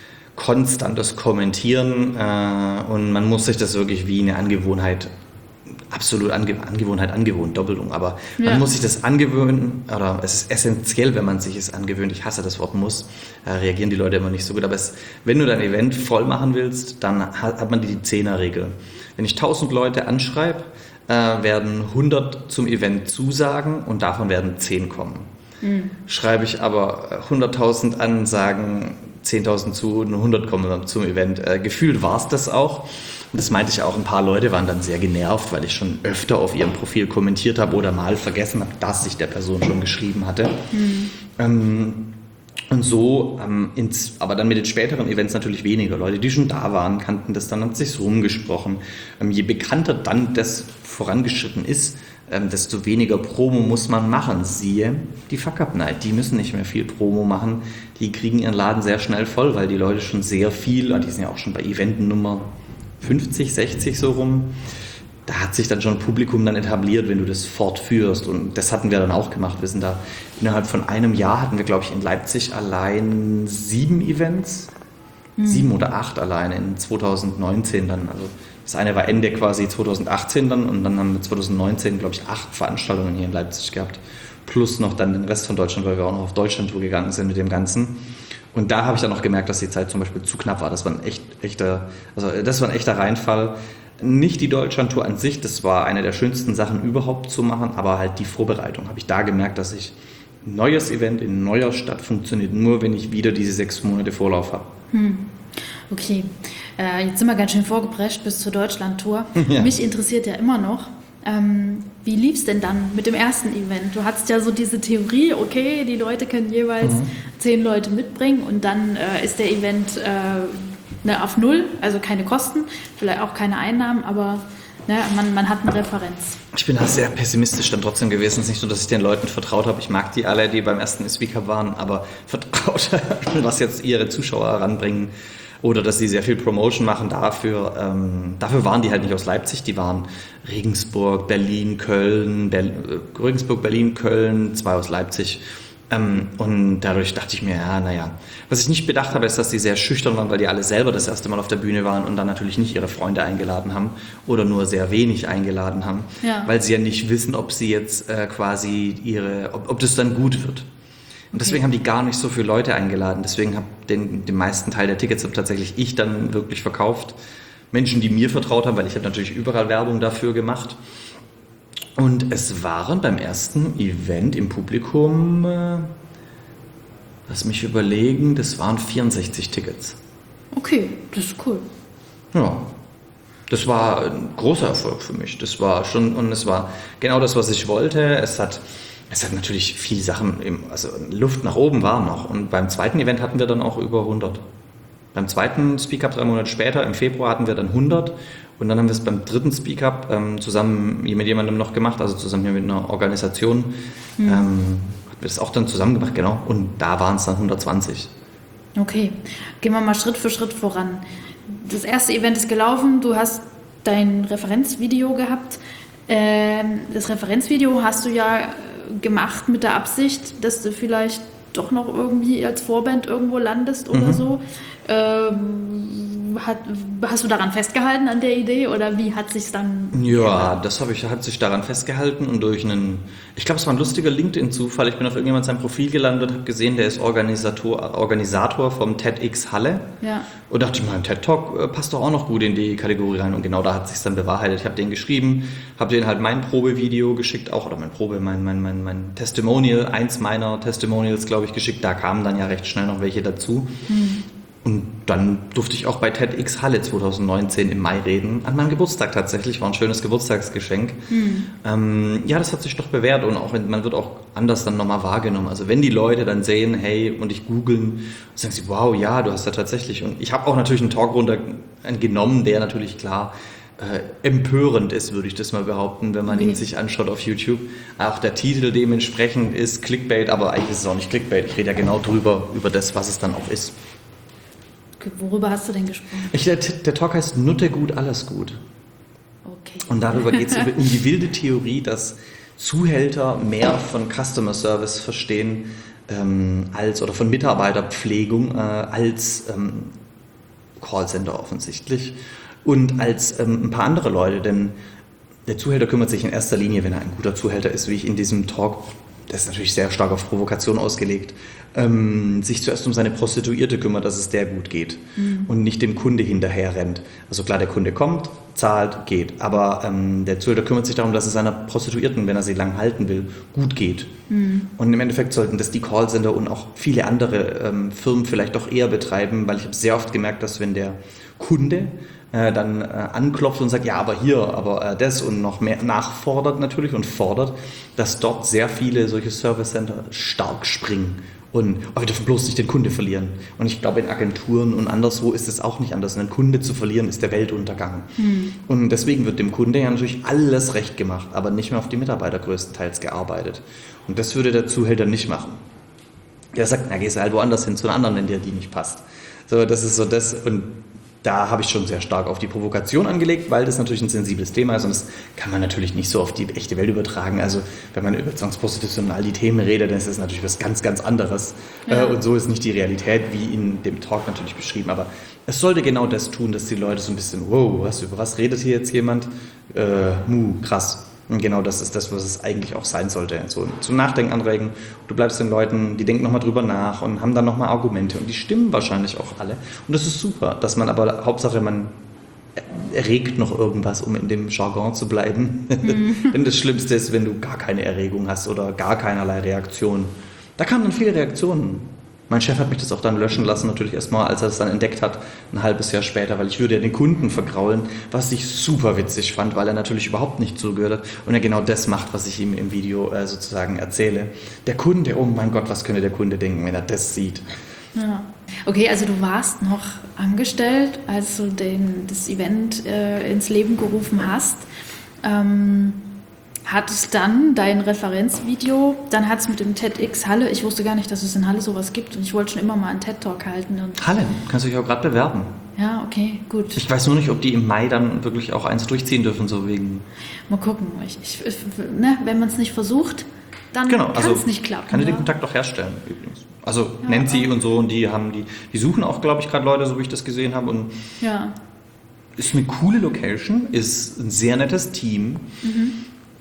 Konstantes Kommentieren äh, und man muss sich das wirklich wie eine Angewohnheit, absolut Ange- Angewohnheit angewohnt, Doppelung, aber ja. man muss sich das angewöhnen, oder es ist essentiell, wenn man sich es angewöhnt, ich hasse das Wort muss, äh, reagieren die Leute immer nicht so gut, aber es, wenn du dein Event voll machen willst, dann hat, hat man die Zehner-Regel. Wenn ich tausend Leute anschreibe, äh, werden hundert zum Event zusagen und davon werden zehn kommen. Mhm. Schreibe ich aber hunderttausend an, sagen zehntausend zu und hundert kommen zum Event. Äh, gefühlt war es das auch. Und das meinte ich auch. Ein paar Leute waren dann sehr genervt, weil ich schon öfter auf ihrem Profil kommentiert habe oder mal vergessen habe, dass ich der Person schon geschrieben hatte. Mhm. Ähm, und so, ähm, ins, aber dann mit den späteren Events natürlich weniger. Leute, die schon da waren, kannten das, dann hat sich rumgesprochen. Ähm, je bekannter dann das vorangeschritten ist, ähm, desto weniger Promo muss man machen. Siehe die Fuck Up Night. Die müssen nicht mehr viel Promo machen. Die kriegen ihren Laden sehr schnell voll, weil die Leute schon sehr viel, die sind ja auch schon bei Event Nummer fünfzig, sechzig so rum. Da hat sich dann schon ein Publikum dann etabliert, wenn du das fortführst. Und das hatten wir dann auch gemacht. Wir sind da innerhalb von einem Jahr hatten wir, glaube ich, in Leipzig allein sieben Events. Mhm. Sieben oder acht allein in zweitausendneunzehn dann. Also das eine war Ende quasi zweitausendachtzehn dann und dann haben wir zweitausendneunzehn, glaube ich, acht Veranstaltungen hier in Leipzig gehabt. Plus noch dann den Rest von Deutschland, weil wir auch noch auf Deutschlandtour gegangen sind mit dem Ganzen. Und da habe ich dann auch gemerkt, dass die Zeit zum Beispiel zu knapp war. Das war ein echt, echter, also das war ein echter Reinfall. Nicht die Deutschlandtour an sich, das war eine der schönsten Sachen überhaupt zu machen, aber halt die Vorbereitung. Habe ich da gemerkt, dass ich ein neues Event in neuer Stadt funktioniert, nur wenn ich wieder diese sechs Monate Vorlauf habe. Hm. Okay, äh, jetzt sind wir ganz schön vorgeprescht bis zur Deutschlandtour. Ja. Mich interessiert ja immer noch, ähm, wie lief es denn dann mit dem ersten Event? Du hattest ja so diese Theorie, okay, die Leute können jeweils mhm. zehn Leute mitbringen und dann äh, ist der Event äh, ne, auf null, also keine Kosten, vielleicht auch keine Einnahmen, aber ne, man, man hat eine Referenz. Ich bin da sehr pessimistisch dann trotzdem gewesen. Es ist nicht nur, dass ich den Leuten vertraut habe. Ich mag die alle, die beim ersten Speaker waren, aber vertraut, was jetzt ihre Zuschauer heranbringen. Oder dass sie sehr viel Promotion machen dafür. Ähm, dafür waren die halt nicht aus Leipzig, die waren Regensburg, Berlin, Köln, Ber- Regensburg, Berlin, Köln, zwei aus Leipzig. Ähm, und dadurch dachte ich mir, ja, naja. Was ich nicht bedacht habe, ist, dass die sehr schüchtern waren, weil die alle selber das erste Mal auf der Bühne waren und dann natürlich nicht ihre Freunde eingeladen haben oder nur sehr wenig eingeladen haben, ja. weil sie ja nicht wissen, ob sie jetzt äh, quasi ihre, ob, ob das dann gut wird. Und deswegen okay. haben die gar nicht so viele Leute eingeladen. Deswegen habe den, den meisten Teil der Tickets habe tatsächlich ich dann wirklich verkauft. Menschen, die mir vertraut haben, weil ich habe natürlich überall Werbung dafür gemacht. Und es waren beim ersten Event im Publikum, äh, lass mich überlegen, das waren vierundsechzig Tickets. Okay, das ist cool. Ja, das war ein großer Erfolg für mich. Das war schon, und es war genau das, was ich wollte. Es hat Es hat natürlich viele Sachen, im, also Luft nach oben war noch. Und beim zweiten Event hatten wir dann auch über hundert. Beim zweiten Speak Up drei Monate später, im Februar, hatten wir dann hundert. Und dann haben wir es beim dritten Speak Up ähm, zusammen mit jemandem noch gemacht, also zusammen hier mit einer Organisation. Mhm. Ähm, hatten wir das auch dann zusammen gemacht, genau. Und da waren es dann hundertzwanzig. Okay, gehen wir mal Schritt für Schritt voran. Das erste Event ist gelaufen, du hast dein Referenzvideo gehabt. Ähm, das Referenzvideo hast du ja gemacht mit der Absicht, dass du vielleicht doch noch irgendwie als Vorband irgendwo landest oder mhm. so. Ähm, hat, hast du daran festgehalten an der Idee oder wie hat sich's dann? Ja, das habe ich, hat sich daran festgehalten und durch einen, ich glaube, es war ein lustiger LinkedIn-Zufall. Ich bin auf irgendjemand sein Profil gelandet und habe gesehen, der ist Organisator, Organisator vom TEDx Halle. Ja. Und dachte ich mal, TED Talk passt doch auch noch gut in die Kategorie rein. Und genau da hat sich's dann bewahrheitet. Ich habe den geschrieben, habe denen halt mein Probevideo geschickt, auch oder mein Probe, mein mein mein mein Testimonial, eins meiner Testimonials, glaube ich, geschickt. Da kamen dann ja recht schnell noch welche dazu. Mhm. Und dann durfte ich auch bei TEDx Halle zwanzig neunzehn im Mai reden, an meinem Geburtstag tatsächlich, war ein schönes Geburtstagsgeschenk. Mhm. Ähm, ja, das hat sich doch bewährt und auch man wird auch anders dann nochmal wahrgenommen. Also wenn die Leute dann sehen, hey, und ich googeln, sagen sie, wow, ja, du hast da tatsächlich. Und ich habe auch natürlich einen Talk runter genommen, der natürlich klar äh, empörend ist, würde ich das mal behaupten, wenn man mhm. ihn sich anschaut auf YouTube. Auch der Titel dementsprechend ist Clickbait, aber eigentlich ist es auch nicht Clickbait. Ich rede ja genau drüber, über das, was es dann auch ist. Worüber hast du denn gesprochen? Ich, der, der Talk heißt Nutte gut, alles gut. Okay. Und darüber geht es um die wilde Theorie, dass Zuhälter mehr von Customer Service verstehen ähm, als oder von Mitarbeiterpflegung äh, als ähm, Callcenter offensichtlich und als ähm, ein paar andere Leute. Denn der Zuhälter kümmert sich in erster Linie, wenn er ein guter Zuhälter ist, wie ich in diesem Talk, das ist natürlich sehr stark auf Provokation ausgelegt, ähm, sich zuerst um seine Prostituierte kümmert, dass es der gut geht mhm. und nicht dem Kunde hinterher rennt. Also klar, der Kunde kommt, zahlt, geht, aber ähm, der Zuhälter kümmert sich darum, dass es seiner Prostituierten, wenn er sie lang halten will, gut geht. Mhm. Und im Endeffekt sollten das die Callcenter und auch viele andere ähm, Firmen vielleicht doch eher betreiben, weil ich habe sehr oft gemerkt, dass wenn der Kunde äh, dann äh, anklopft und sagt, ja, aber hier, aber äh, das und noch mehr nachfordert natürlich und fordert, dass dort sehr viele solche Service Center stark springen. Und oh, wir dürfen bloß nicht den Kunde verlieren. Und ich glaube, in Agenturen und anderswo ist es auch nicht anders. Einen Kunde zu verlieren, ist der Weltuntergang. Hm. Und deswegen wird dem Kunde ja natürlich alles recht gemacht, aber nicht mehr auf die Mitarbeiter größtenteils gearbeitet. Und das würde der Zuhälter nicht machen. Der sagt, na, gehst du halt woanders hin zu einer anderen, wenn dir die nicht passt. So, das ist so das. Und da habe ich schon sehr stark auf die Provokation angelegt, weil das natürlich ein sensibles Thema ist und das kann man natürlich nicht so auf die echte Welt übertragen. Also wenn man über Zwangsprostitution die Themen redet, dann ist das natürlich was ganz, ganz anderes. Ja. Und so ist nicht die Realität, wie in dem Talk natürlich beschrieben. Aber es sollte genau das tun, dass die Leute so ein bisschen, wow, was, über was redet hier jetzt jemand? Äh, mu, krass. Und genau das ist das, was es eigentlich auch sein sollte. So zum Nachdenken anregen. Du bleibst den Leuten, die denken nochmal drüber nach und haben dann nochmal Argumente. Und die stimmen wahrscheinlich auch alle. Und das ist super, dass man aber, Hauptsache man erregt noch irgendwas, um in dem Jargon zu bleiben. Mhm. Denn das Schlimmste ist, wenn du gar keine Erregung hast oder gar keinerlei Reaktion. Da kamen dann viele Reaktionen. Mein Chef hat mich das auch dann löschen lassen, natürlich erstmal, als er es dann entdeckt hat, ein halbes Jahr später, weil ich würde ja den Kunden vergraulen, was ich super witzig fand, weil er natürlich überhaupt nicht zugehört hat und er genau das macht, was ich ihm im Video äh, sozusagen erzähle. Der Kunde, oh mein Gott, was könnte der Kunde denken, wenn er das sieht? Ja. Okay, also du warst noch angestellt, als du den, das Event äh, ins Leben gerufen hast. Ähm, hat es dann dein Referenzvideo, dann hat es mit dem TEDx Halle, ich wusste gar nicht, dass es in Halle sowas gibt und ich wollte schon immer mal einen TED-Talk halten. Und Halle, kannst du dich auch gerade bewerben. Ja, okay, gut. Ich weiß nur nicht, ob die im Mai dann wirklich auch eins durchziehen dürfen, so wegen... Mal gucken, ich, ich, ne, wenn man es nicht versucht, dann genau, kann also es nicht klappen. Kann ich ja? den Kontakt auch herstellen, übrigens. Also ja, Nancy und so, und die haben die, die suchen auch, glaube ich, gerade Leute, so wie ich das gesehen habe. Und ja. Ist eine coole Location, ist ein sehr nettes Team. Mhm.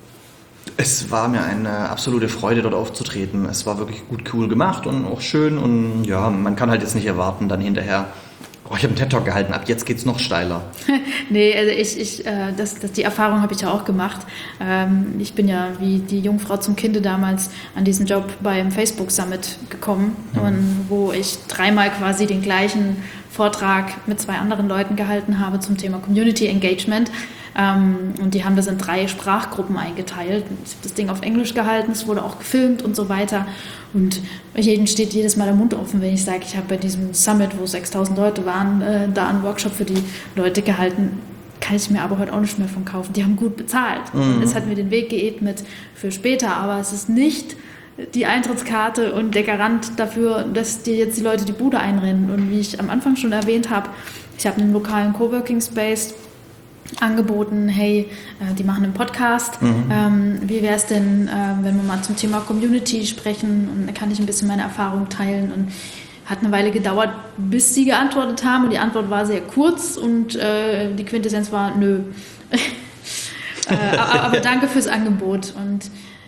Es war mir eine absolute Freude, dort aufzutreten. Es war wirklich gut, cool gemacht und auch schön. Und ja, man kann halt jetzt nicht erwarten, dann hinterher, oh, ich habe einen TED-Talk gehalten, ab jetzt geht's noch steiler. Nee, also ich, ich, äh, das, das, die Erfahrung habe ich ja auch gemacht. Ähm, ich bin ja wie die Jungfrau zum Kinde damals an diesen Job beim Facebook Summit gekommen, mhm. und wo ich dreimal quasi den gleichen Vortrag mit zwei anderen Leuten gehalten habe zum Thema Community Engagement. Ähm, und die haben das in drei Sprachgruppen eingeteilt. Ich habe das Ding auf Englisch gehalten, es wurde auch gefilmt und so weiter. Und jedem steht jedes Mal der Mund offen, wenn ich sage, ich habe bei diesem Summit, wo sechstausend Leute waren, äh, da einen Workshop für die Leute gehalten. Kann ich mir aber heute auch nicht mehr von kaufen. Die haben gut bezahlt. Mhm. Es hat mir den Weg geebnet für später, aber es ist nicht die Eintrittskarte und der Garant dafür, dass dir jetzt die Leute die Bude einrennen. Und wie ich am Anfang schon erwähnt habe, ich habe einen lokalen Coworking Space angeboten, hey, äh, die machen einen Podcast, mhm. ähm, wie wäre es denn, äh, wenn wir mal zum Thema Community sprechen, und da kann ich ein bisschen meine Erfahrung teilen, und hat eine Weile gedauert, bis sie geantwortet haben, und die Antwort war sehr kurz und äh, die Quintessenz war nö. äh, aber, aber danke fürs Angebot. Und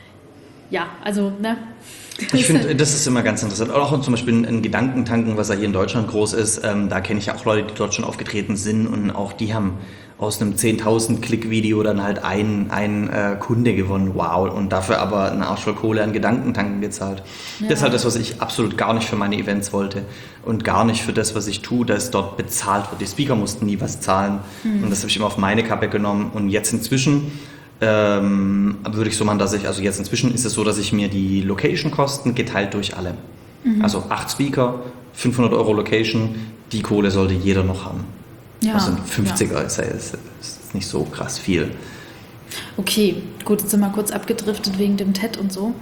ja, also, ne? Ich finde, das ist immer ganz interessant. Auch zum Beispiel ein Gedankentanken, was ja hier in Deutschland groß ist, ähm, da kenne ich ja auch Leute, die dort schon aufgetreten sind, und auch die haben aus einem zehntausend Klick-Video dann halt einen, einen äh, Kunde gewonnen. Wow. Und dafür aber eine Arsch voll Kohle an Gedankentanken gezahlt. Ja. Das ist halt das, was ich absolut gar nicht für meine Events wollte und gar nicht für das, was ich tue, dass dort bezahlt wird. Die Speaker mussten nie was zahlen. Mhm. Und das habe ich immer auf meine Kappe genommen. Und jetzt inzwischen ähm, würde ich so machen, dass ich, also jetzt inzwischen ist es so, dass ich mir die Location-Kosten geteilt durch alle. Mhm. Also acht Speaker, fünfhundert Euro Location, die Kohle sollte jeder noch haben. Ja, also ein fünfziger ja. ist, ist, ist nicht so krass viel. Okay, gut, jetzt sind wir kurz abgedriftet wegen dem TED und so.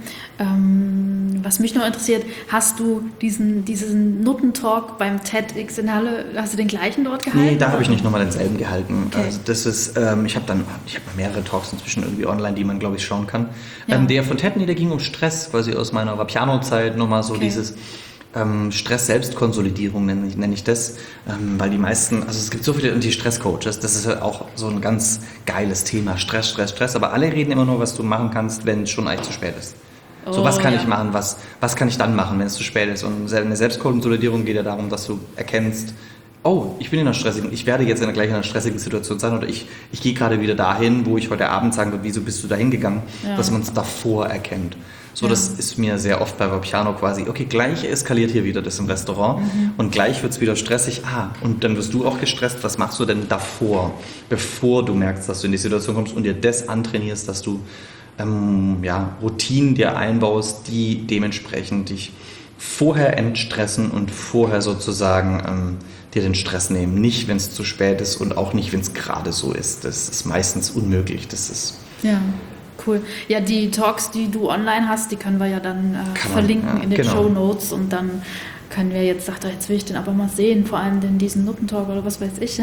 Ähm, was mich noch interessiert, hast du diesen, diesen Nuttentalk beim TEDx in Halle, hast du den gleichen dort gehalten? Nee, da habe ich nicht nochmal denselben gehalten. Okay. Also das ist, ähm, ich habe dann, ich habe mehrere Talks inzwischen irgendwie online, die man, glaube ich, schauen kann. Ja. Ähm, der von TED, der ging um Stress, quasi aus meiner Vapiano-Zeit, nochmal so okay. dieses ähm, Stress-Selbstkonsolidierung nenne ich, nenne ich das, ähm, weil die meisten, also es gibt so viele Anti-Stress-Coaches, das ist halt auch so ein ganz geiles Thema, Stress, Stress, Stress, aber alle reden immer nur, was du machen kannst, wenn es schon eigentlich zu spät ist. So, oh, was kann ja. ich machen, was, was kann ich dann machen, wenn es zu spät ist? Und eine Selbstkonsolidierung geht ja darum, dass du erkennst, oh, ich bin in einer stressigen, ich werde jetzt in einer, gleich in einer stressigen Situation sein, oder ich, ich gehe gerade wieder dahin, wo ich heute Abend sagen würde, wieso bist du da hingegangen, ja. dass man es davor erkennt. So, ja. das ist mir sehr oft bei Vapiano quasi, okay, gleich eskaliert hier wieder das im Restaurant mhm. und gleich wird es wieder stressig, ah, und dann wirst du auch gestresst, was machst du denn davor, bevor du merkst, dass du in die Situation kommst und dir das antrainierst, dass du ähm, ja, Routinen dir einbaust, die dementsprechend dich vorher entstressen und vorher sozusagen ähm, dir den Stress nehmen. Nicht, wenn es zu spät ist, und auch nicht, wenn es gerade so ist. Das ist meistens unmöglich. Das ist ja. Cool. Ja, die Talks, die du online hast, die können wir ja dann äh, verlinken man, ja, in den genau. Shownotes, und dann können wir jetzt, sagt er, jetzt will ich den aber mal sehen, vor allem den diesen Nuttentalk oder was weiß ich,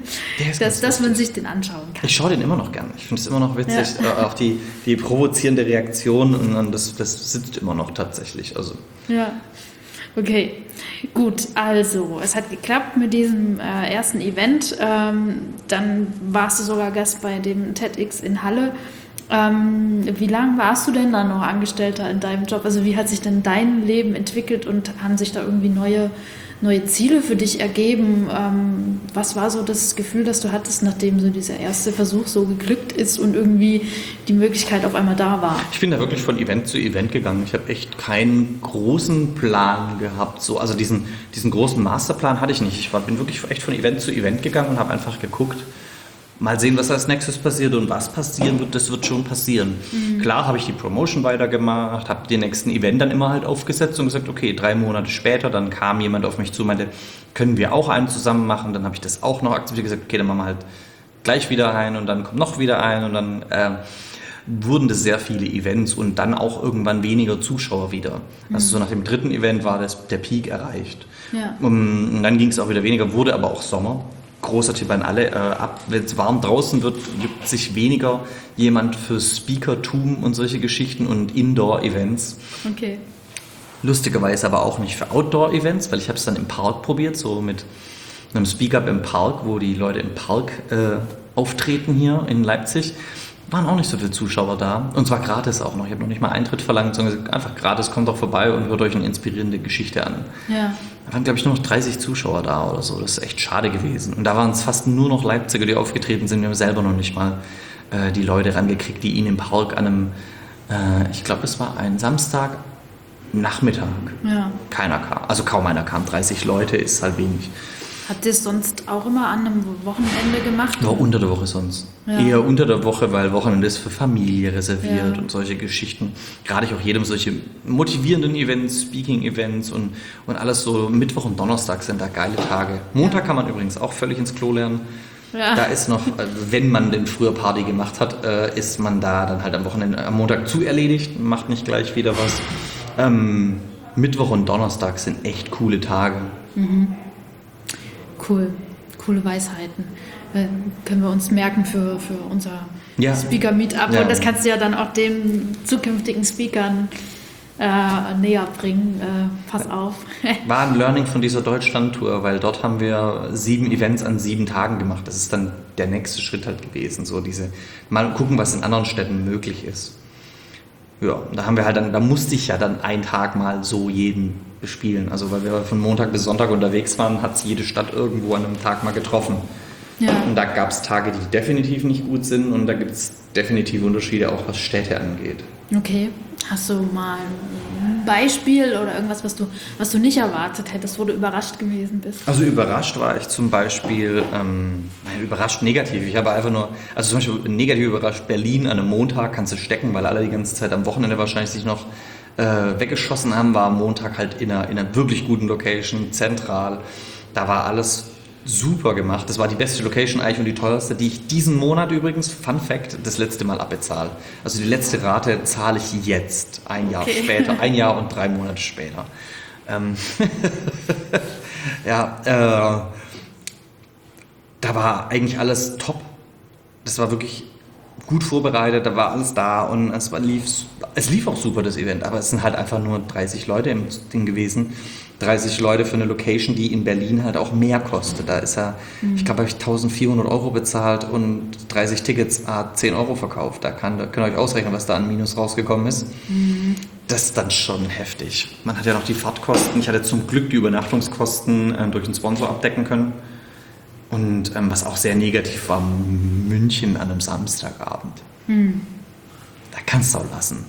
dass, dass man sich den anschauen kann. Ich schaue den immer noch gern. Ich finde es immer noch witzig, ja. auch die, die provozierende Reaktion, und das, das sitzt immer noch tatsächlich. Also. Ja, okay. Gut, also es hat geklappt mit diesem äh, ersten Event. Ähm, dann warst du sogar Gast bei dem TEDx in Halle. Ähm, wie lange warst du denn dann noch Angestellter in deinem Job? Also wie hat sich denn dein Leben entwickelt, und haben sich da irgendwie neue, neue Ziele für dich ergeben? Ähm, was war so das Gefühl, das du hattest, nachdem so dieser erste Versuch so geglückt ist und irgendwie die Möglichkeit auf einmal da war? Ich bin da wirklich von Event zu Event gegangen. Ich habe echt keinen großen Plan gehabt. So, also diesen, diesen großen Masterplan hatte ich nicht. Ich war, bin wirklich echt von Event zu Event gegangen und habe einfach geguckt, mal sehen, was als nächstes passiert, und was passieren wird, das wird schon passieren. Mhm. Klar habe ich die Promotion weitergemacht, habe den nächsten Event dann immer halt aufgesetzt und gesagt, okay, drei Monate später, dann kam jemand auf mich zu und meinte, können wir auch einen zusammen machen? Dann habe ich das auch noch akzeptiert, gesagt, okay, dann machen wir halt gleich wieder einen, und dann kommt noch wieder ein, und dann äh, wurden das sehr viele Events und dann auch irgendwann weniger Zuschauer wieder. Also so nach dem dritten Event war das, der Peak erreicht. Ja. Und dann ging es auch wieder weniger, wurde aber auch Sommer. Großer Tipp an alle, äh, ab wenn es warm draußen wird, gibt sich weniger jemand für Speakertum und solche Geschichten und Indoor-Events. Okay. Lustigerweise aber auch nicht für Outdoor-Events, weil ich habe es dann im Park probiert, so mit einem Speak-Up im Park, wo die Leute im Park äh, auftreten hier in Leipzig. Waren auch nicht so viele Zuschauer da. Und zwar gratis auch noch. Ich habe noch nicht mal Eintritt verlangt, sondern einfach gratis, kommt doch vorbei und hört euch eine inspirierende Geschichte an. Ja. Da waren, glaube ich, nur noch dreißig Zuschauer da oder so. Das ist echt schade gewesen. Und da waren es fast nur noch Leipziger, die aufgetreten sind. Wir haben selber noch nicht mal äh, die Leute rangekriegt, die ihn im Park an einem, äh, ich glaube, es war ein Samstag, Nachmittag. Ja. Keiner kam. Also kaum einer kam. dreißig Leute ist halt wenig. Habt ihr es sonst auch immer an einem Wochenende gemacht? War unter der Woche sonst. Ja. Eher unter der Woche, weil Wochenende ist für Familie reserviert Ja. und solche Geschichten. Gerade ich auch jedem solche motivierenden Events, Speaking-Events und, und alles so. Mittwoch und Donnerstag sind da geile Tage. Montag kann man übrigens auch völlig ins Klo lernen. Ja. Da ist noch, äh, wenn man denn früher Party gemacht hat, äh, ist man da dann halt am Wochenende, am Montag zu erledigt, macht nicht gleich wieder was. Ähm, Mittwoch und Donnerstag sind echt coole Tage. Cool, coole Weisheiten. Äh, können wir uns merken für, für unser Ja. Speaker-Meetup. Ja. Und das kannst du ja dann auch den zukünftigen Speakern äh, näher bringen. Äh, pass auf. War ein Learning von dieser Deutschland-Tour, weil dort haben wir sieben Events an sieben Tagen gemacht. Das ist dann der nächste Schritt halt gewesen. So diese, mal gucken, was in anderen Städten möglich ist. Ja, da haben wir halt dann, da musste ich ja dann einen Tag mal so jeden bespielen. Also weil wir von Montag bis Sonntag unterwegs waren, hat es jede Stadt irgendwo an einem Tag mal getroffen. Ja. Und da gab es Tage, die definitiv nicht gut sind und da gibt es definitiv Unterschiede, auch was Städte angeht. Okay. Hast du mal ein Beispiel oder irgendwas, was du, was du nicht erwartet hättest, wo du überrascht gewesen bist? Also überrascht war ich zum Beispiel, ähm, nein, überrascht negativ. Ich habe einfach nur, also zum Beispiel negativ überrascht, Berlin an einem Montag kannst du stecken, weil alle die ganze Zeit am Wochenende wahrscheinlich sich noch äh, weggeschossen haben, war am Montag halt in einer, in einer wirklich guten Location, zentral. Da war alles super gemacht. Das war die beste Location eigentlich und die teuerste, die ich diesen Monat übrigens, Fun Fact, das letzte Mal abbezahle. Also die letzte Rate zahle ich jetzt, ein Jahr Okay. später, ein Jahr und drei Monate später. Ähm ja, äh, da war eigentlich alles top. Das war wirklich gut vorbereitet, da war alles da und es war, lief, es lief auch super, das Event, aber es sind halt einfach nur dreißig Leute im Ding gewesen. dreißig Leute für eine Location, die in Berlin halt auch mehr kostet. Da ist ja, mhm. ich glaube, habe ich eintausendvierhundert Euro bezahlt und dreißig Tickets ah, zehn Euro verkauft. Da, kann, da könnt ihr euch ausrechnen, was da an Minus rausgekommen ist. Mhm. Das ist dann schon heftig. Man hat ja noch die Fahrtkosten. Ich hatte zum Glück die Übernachtungskosten äh, durch einen Sponsor abdecken können. Und ähm, was auch sehr negativ war, München an einem Samstagabend. Mhm. Da kannst du auch lassen.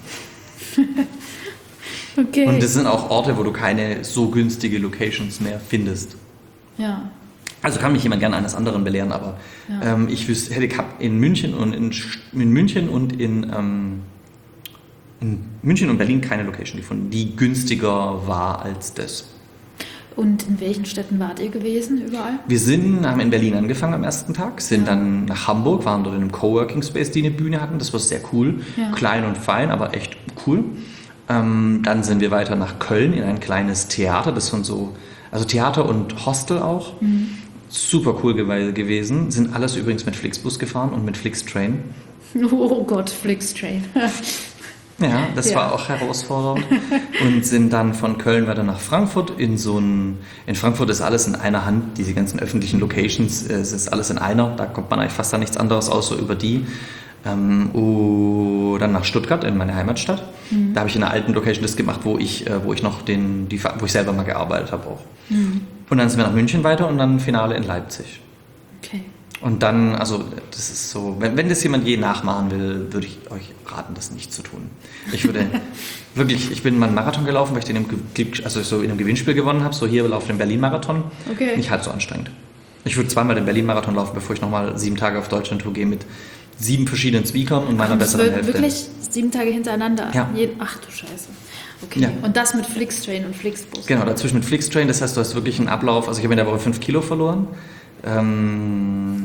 Okay. Und das sind auch Orte, wo du keine so günstige Locations mehr findest. Ja. Also kann mich jemand gerne eines anderen belehren, aber Ja. ähm, ich wüsste, hätte ich hab in München und in, in München und in, ähm, in München und Berlin keine Location gefunden, die günstiger war als das. Und in welchen Städten wart ihr gewesen überall? Wir sind, haben in Berlin angefangen am ersten Tag, sind Ja. dann nach Hamburg, waren dort in einem Coworking Space, die eine Bühne hatten. Das war sehr cool, Ja. klein und fein, aber echt cool. Ähm, dann sind wir weiter nach Köln in ein kleines Theater, das von so, also Theater und Hostel auch. Mhm. Super cool gew- gewesen. Sind alles übrigens mit Flixbus gefahren und mit Flixtrain. Oh Gott, Flixtrain. Ja, das Ja. war auch herausfordernd. Und sind dann von Köln weiter nach Frankfurt in so ein, in Frankfurt ist alles in einer Hand, diese ganzen öffentlichen Locations, es ist alles in einer, da kommt man eigentlich fast an nichts anderes außer über die. Ähm, oh, dann nach Stuttgart in meine Heimatstadt. Mhm. Da habe ich in einer alten Location das gemacht, wo ich, äh, wo ich noch den, die, wo ich selber mal gearbeitet habe auch. Mhm. Und dann sind wir nach München weiter und dann Finale in Leipzig. Okay. Und dann, also das ist so, wenn, wenn das jemand je nachmachen will, würde ich euch raten, das nicht zu tun. Ich würde wirklich, ich bin mal einen Marathon gelaufen, weil ich den im, also so in einem Gewinnspiel gewonnen habe, so hier auf dem Berlin-Marathon. Okay. Nicht halb so anstrengend. Ich würde zweimal den Berlin-Marathon laufen, bevor ich nochmal sieben Tage auf Deutschland-Tour gehe mit sieben verschiedenen Speakern und meiner Und das besseren wird Hälfte. wirklich sieben Tage hintereinander? Ja. Jeden, ach du Scheiße. Okay. Ja. Und das mit Flixtrain und Flixbus? Genau, dazwischen mit Flixtrain, das heißt, du hast wirklich einen Ablauf, also ich habe in der Woche fünf Kilo verloren. Ähm,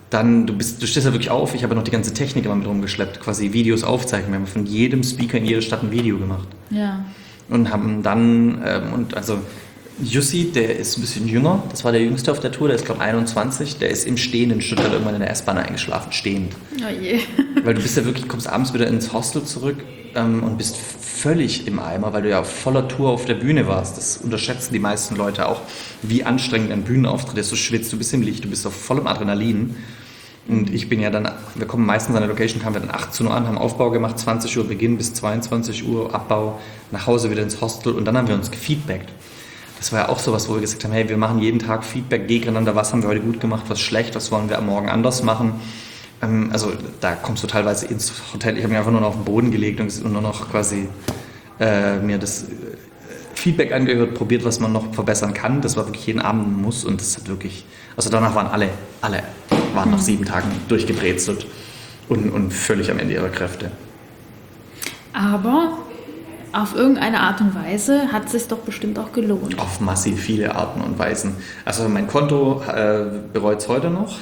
Dann, du, bist, du stehst ja wirklich auf, ich habe ja noch die ganze Technik immer mit rumgeschleppt, quasi Videos aufzeichnen. Wir haben von jedem Speaker in jeder Stadt ein Video gemacht. Ja. Und haben dann, ähm, und also Jussi, der ist ein bisschen jünger, das war der Jüngste auf der Tour, der ist glaube ich einundzwanzig, der ist im Stehen in Stuttgart irgendwann in der S-Bahn eingeschlafen, stehend. Oh je. Weil du bist ja wirklich, kommst abends wieder ins Hostel zurück ähm, und bist völlig im Eimer, weil du ja voller Tour auf der Bühne warst. Das unterschätzen die meisten Leute auch, wie anstrengend ein Bühnenauftritt ist. Du schwitzt, du bist im Licht, du bist auf vollem Adrenalin. Und ich bin ja dann, wir kommen meistens an der Location, kamen wir dann achtzehn Uhr an, haben Aufbau gemacht, zwanzig Uhr Beginn bis zweiundzwanzig Uhr Abbau, nach Hause wieder ins Hostel und dann haben wir uns gefeedbackt. Das war ja auch sowas, wo wir gesagt haben, hey, wir machen jeden Tag Feedback gegeneinander, was haben wir heute gut gemacht, was schlecht, was wollen wir am Morgen anders machen. Ähm, also da kommst du teilweise ins Hotel, ich habe mich einfach nur noch auf den Boden gelegt und nur noch quasi äh, mir das Feedback angehört, probiert, was man noch verbessern kann. Das war wirklich jeden Abend ein Muss und das hat wirklich, also danach waren alle, alle waren nach sieben Tagen durchgebrezelt und, und völlig am Ende ihrer Kräfte. Aber auf irgendeine Art und Weise hat es sich doch bestimmt auch gelohnt. Auf massiv viele Arten und Weisen. Also mein Konto äh, bereut es heute noch.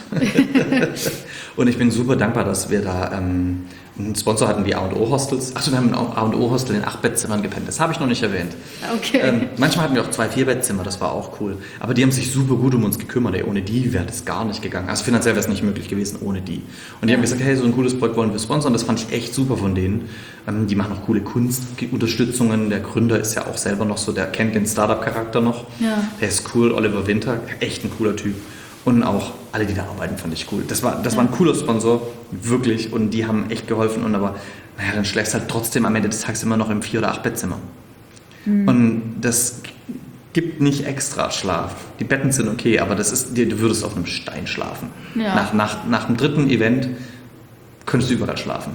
Und ich bin super dankbar, dass wir da ähm, einen Sponsor hatten wie A und O Hostels. Achso, wir haben ein A und O Hostel in acht Bettzimmern gepennt. Das habe ich noch nicht erwähnt. Okay. Ähm, manchmal hatten wir auch zwei Vier-Bettzimmer, das war auch cool. Aber die haben sich super gut um uns gekümmert. Ey, ohne die wäre das gar nicht gegangen. Also finanziell wäre es nicht möglich gewesen ohne die. Und die ja. haben gesagt, hey, so ein cooles Projekt wollen wir sponsern. Das fand ich echt super von denen. Ähm, die machen auch coole Kunstunterstützungen. Der Gründer ist ja auch selber noch so, der kennt den Startup-Charakter noch. Ja. Der ist cool, Oliver Winter, echt ein cooler Typ. Und auch alle, die da arbeiten, fand ich cool. Das war, das war ein cooler Sponsor, wirklich. Und die haben echt geholfen. Und aber, naja, dann schläfst du halt trotzdem am Ende des Tages immer noch im Vier- oder Acht-Bettzimmer. Mhm. Und das gibt nicht extra Schlaf. Die Betten sind okay, aber das ist, du würdest auf einem Stein schlafen. Ja. Nach, nach, nach dem dritten Event könntest du überall schlafen.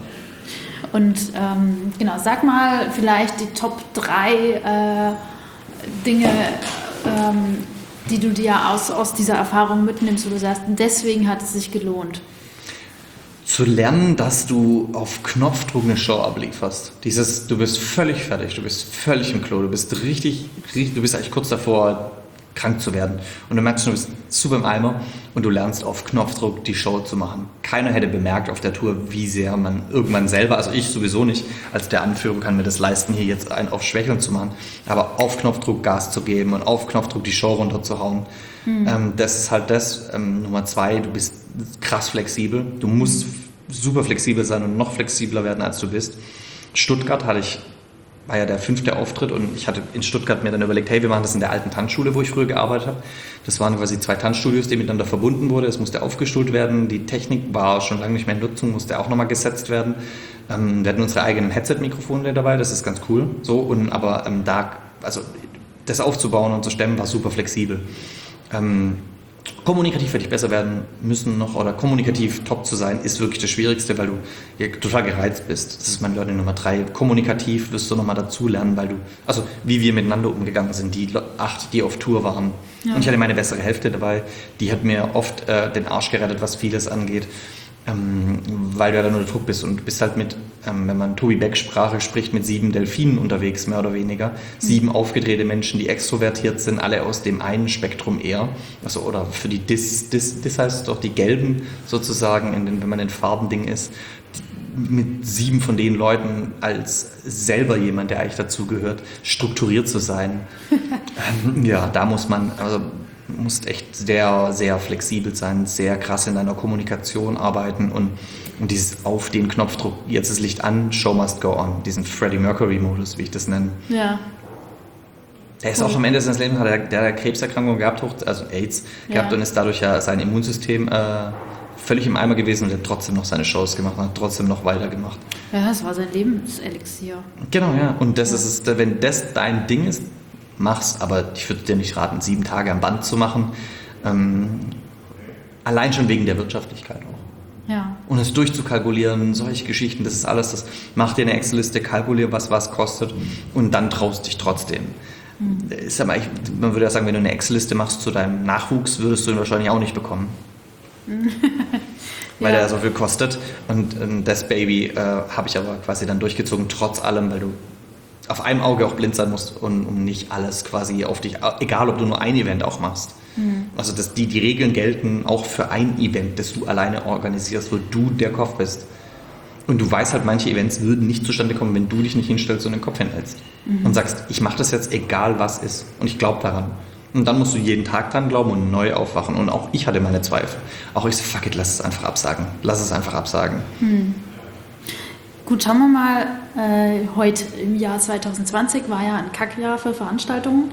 Und ähm, genau, sag mal vielleicht die Top drei äh, Dinge, ähm, die du dir aus, aus dieser Erfahrung mitnimmst, wo du sagst, deswegen hat es sich gelohnt. Zu lernen, dass du auf Knopfdruck eine Show ablieferst. Dieses, du bist völlig fertig, du bist völlig im Klo, du bist richtig, richtig du bist eigentlich kurz davor, krank zu werden. Und du merkst schon, du bist super im Eimer und du lernst auf Knopfdruck die Show zu machen. Keiner hätte bemerkt auf der Tour, wie sehr man irgendwann selber, also ich sowieso nicht, als der Anführer kann mir das leisten, hier jetzt einen auf Schwächeln zu machen, aber auf Knopfdruck Gas zu geben und auf Knopfdruck die Show runterzuhauen. Mhm. Ähm, das ist halt das. Ähm, Nummer zwei, du bist krass flexibel. Du musst super flexibel sein und noch flexibler werden, als du bist. Stuttgart hatte ich war ja der fünfte Auftritt und ich hatte in Stuttgart mir dann überlegt, hey, wir machen das in der alten Tanzschule, wo ich früher gearbeitet habe. Das waren quasi zwei Tanzstudios, die miteinander verbunden wurden. Es musste aufgestuhlt werden. Die Technik war schon lange nicht mehr in Nutzung, musste auch nochmal gesetzt werden. Ähm, wir hatten unsere eigenen Headset-Mikrofone dabei, das ist ganz cool. So, und, aber ähm, da, also das aufzubauen und zu stemmen, war super flexibel. Ähm, Kommunikativ hätte ich besser werden müssen noch oder kommunikativ top zu sein, ist wirklich das Schwierigste, weil du ja, total gereizt bist. Das ist mein Learning Nummer drei. Kommunikativ wirst du nochmal dazu lernen, weil du, also wie wir miteinander umgegangen sind, die acht, die auf Tour waren. Ja. Und ich hatte meine bessere Hälfte dabei, die hat mir oft äh, den Arsch gerettet, was vieles angeht. Ähm, weil du ja dann unter Druck bist und du bist halt mit, ähm, wenn man Tobi Beck Sprache spricht, mit sieben Delfinen unterwegs, mehr oder weniger. Mhm. Sieben aufgedrehte Menschen, die extrovertiert sind, alle aus dem einen Spektrum eher. Also, oder für die Dis, Dis, Dis heißt es doch, die Gelben sozusagen, in den, wenn man in Farbending ist, mit sieben von den Leuten als selber jemand, der eigentlich dazugehört, strukturiert zu sein. ähm, ja, da muss man, also Du musst echt sehr, sehr flexibel sein, sehr krass in deiner Kommunikation arbeiten und, und dieses auf den Knopfdruck, jetzt ist Licht an, Show must go on, diesen Freddie Mercury-Modus, wie ich das nenne. Ja. Der ist auch am Ende seines Lebens, hat er, der hat Krebserkrankung gehabt, also AIDS gehabt ja. und ist dadurch ja sein Immunsystem äh, völlig im Eimer gewesen und hat trotzdem noch seine Shows gemacht und hat trotzdem noch weitergemacht. Ja, das war sein Lebenselixier. Genau, ja. Und das ja. ist es, wenn das dein Ding ist, mach's, aber ich würde dir nicht raten, sieben Tage am Band zu machen. Ähm, allein schon wegen der Wirtschaftlichkeit auch. Ja. Und es durchzukalkulieren, solche Geschichten, das ist alles, das mach dir eine Excel-Liste, kalkulier, was was kostet und dann traust dich trotzdem. Mhm. Ist aber, man würde ja sagen, wenn du eine Excel-Liste machst zu deinem Nachwuchs, würdest du ihn wahrscheinlich auch nicht bekommen. Weil ja. der so viel kostet. Und ähm, das Baby äh, habe ich aber quasi dann durchgezogen, trotz allem, weil du auf einem Auge auch blind sein musst und um nicht alles quasi auf dich, egal ob du nur ein Event auch machst. Mhm. Also dass die, die Regeln gelten auch für ein Event, das du alleine organisierst, wo du der Kopf bist. Und du weißt halt, manche Events würden nicht zustande kommen, wenn du dich nicht hinstellst und den Kopf hinhältst. Mhm. Und sagst, ich mache das jetzt, egal was ist. Und ich glaube daran. Und dann musst du jeden Tag dran glauben und neu aufwachen. Und auch ich hatte meine Zweifel. Auch ich so, fuck it, lass es einfach absagen. Lass es einfach absagen. Hm. Gut, schauen wir mal. Äh, heute im Jahr zwanzig zwanzig war ja ein Kackjahr für Veranstaltungen.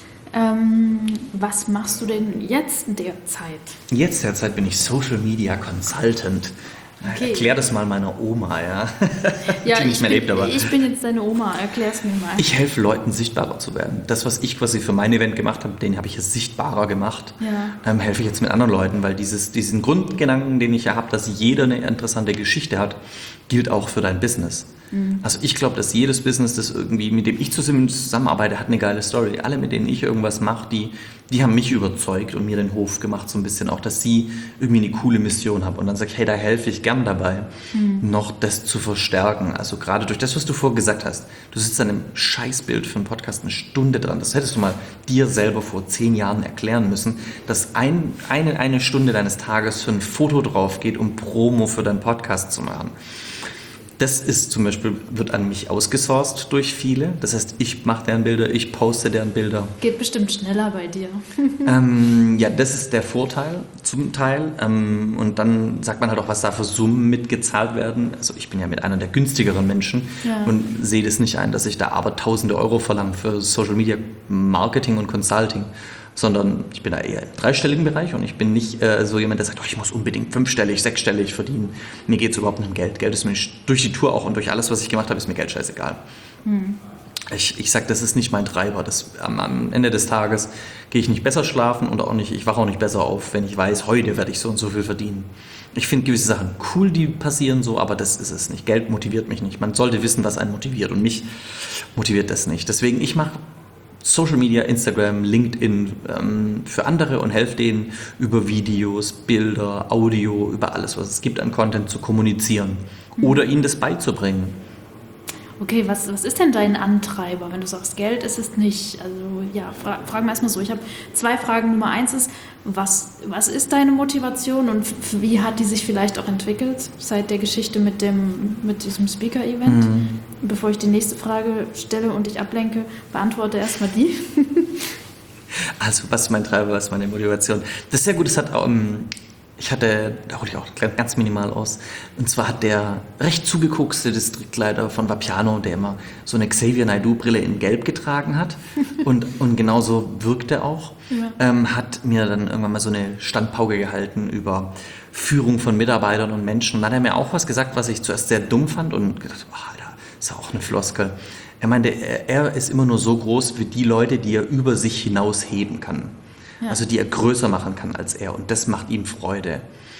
Ähm, was machst du denn jetzt derzeit? Jetzt derzeit bin ich Social Media Consultant. Okay. Erklär das mal meiner Oma, ja. Ja, die nicht ich, mehr bin, lebt, aber ich bin jetzt deine Oma, erklär's mir mal. Ich helfe Leuten, sichtbarer zu werden. Das, was ich quasi für mein Event gemacht habe, den habe ich jetzt sichtbarer gemacht. Ja. Ähm, helfe ich jetzt mit anderen Leuten, weil dieses, diesen Grundgedanken, den ich ja habe, dass jeder eine interessante Geschichte hat, gilt auch für dein Business. Mhm. Also ich glaube, dass jedes Business, das irgendwie, mit dem ich zusammenarbeite, hat eine geile Story. Alle, mit denen ich irgendwas mache, die, die haben mich überzeugt und mir den Hof gemacht, so ein bisschen auch, dass sie irgendwie eine coole Mission haben. Und dann sage ich, hey, da helfe ich gern dabei, mhm. noch das zu verstärken. Also gerade durch das, was du vorher gesagt hast. Du sitzt an einem Scheißbild für einen Podcast eine Stunde dran. Das hättest du mal dir selber vor zehn Jahren erklären müssen, dass ein, eine, eine Stunde deines Tages für ein Foto drauf geht, um Promo für deinen Podcast zu machen. Das ist zum Beispiel, wird an mich ausgesourced durch viele. Das heißt, ich mache deren Bilder, ich poste deren Bilder. Geht bestimmt schneller bei dir. ähm, ja, das ist der Vorteil zum Teil. Ähm, und dann sagt man halt auch, was da für Summen mitgezahlt werden. Also ich bin ja mit einer der günstigeren Menschen ja. und sehe das nicht ein, dass ich da aber tausende Euro verlange für Social Media Marketing und Consulting. Sondern ich bin da eher im dreistelligen Bereich und ich bin nicht äh, so jemand, der sagt, oh, ich muss unbedingt fünfstellig, sechsstellig verdienen. Mir geht es überhaupt nicht um Geld. Geld ist mir durch die Tour auch und durch alles, was ich gemacht habe, ist mir Geld scheißegal. Hm. Ich, ich sage, das ist nicht mein Treiber. Das, am, am Ende des Tages gehe ich nicht besser schlafen und auch nicht, ich wache auch nicht besser auf, wenn ich weiß, heute werde ich so und so viel verdienen. Ich finde gewisse Sachen cool, die passieren so, aber das ist es nicht. Geld motiviert mich nicht. Man sollte wissen, was einen motiviert und mich motiviert das nicht. Deswegen, ich mache Social Media, Instagram, LinkedIn ähm, für andere und helfe denen über Videos, Bilder, Audio, über alles, was es gibt an Content zu kommunizieren mhm. oder ihnen das beizubringen. Okay, was, was ist denn dein Antreiber, wenn du sagst, Geld ist es nicht? Also ja, fra- fragen wir erstmal so. Ich habe zwei Fragen. Nummer eins ist, was, was ist deine Motivation und f- wie hat die sich vielleicht auch entwickelt seit der Geschichte mit, dem, mit diesem Speaker-Event? Mhm. Bevor ich die nächste Frage stelle und dich ablenke, beantworte erstmal die. Also was ist mein Treiber, was ist meine Motivation? Das ist sehr gut, das hat auch... Um Ich hatte, da hole ich auch ganz minimal aus, und zwar hat der recht zugekokste Distriktleiter von Vapiano, der immer so eine Xavier Naidoo-Brille in Gelb getragen hat und, und genauso wirkte auch, ja. ähm, hat mir dann irgendwann mal so eine Standpauke gehalten über Führung von Mitarbeitern und Menschen. Und dann hat er mir auch was gesagt, was ich zuerst sehr dumm fand und gedacht, oh, Alter, ist ja auch eine Floskel. Er meinte, er, er ist immer nur so groß wie die Leute, die er über sich hinaus heben kann. Ja. Also die er größer machen kann als er und das macht ihm Freude.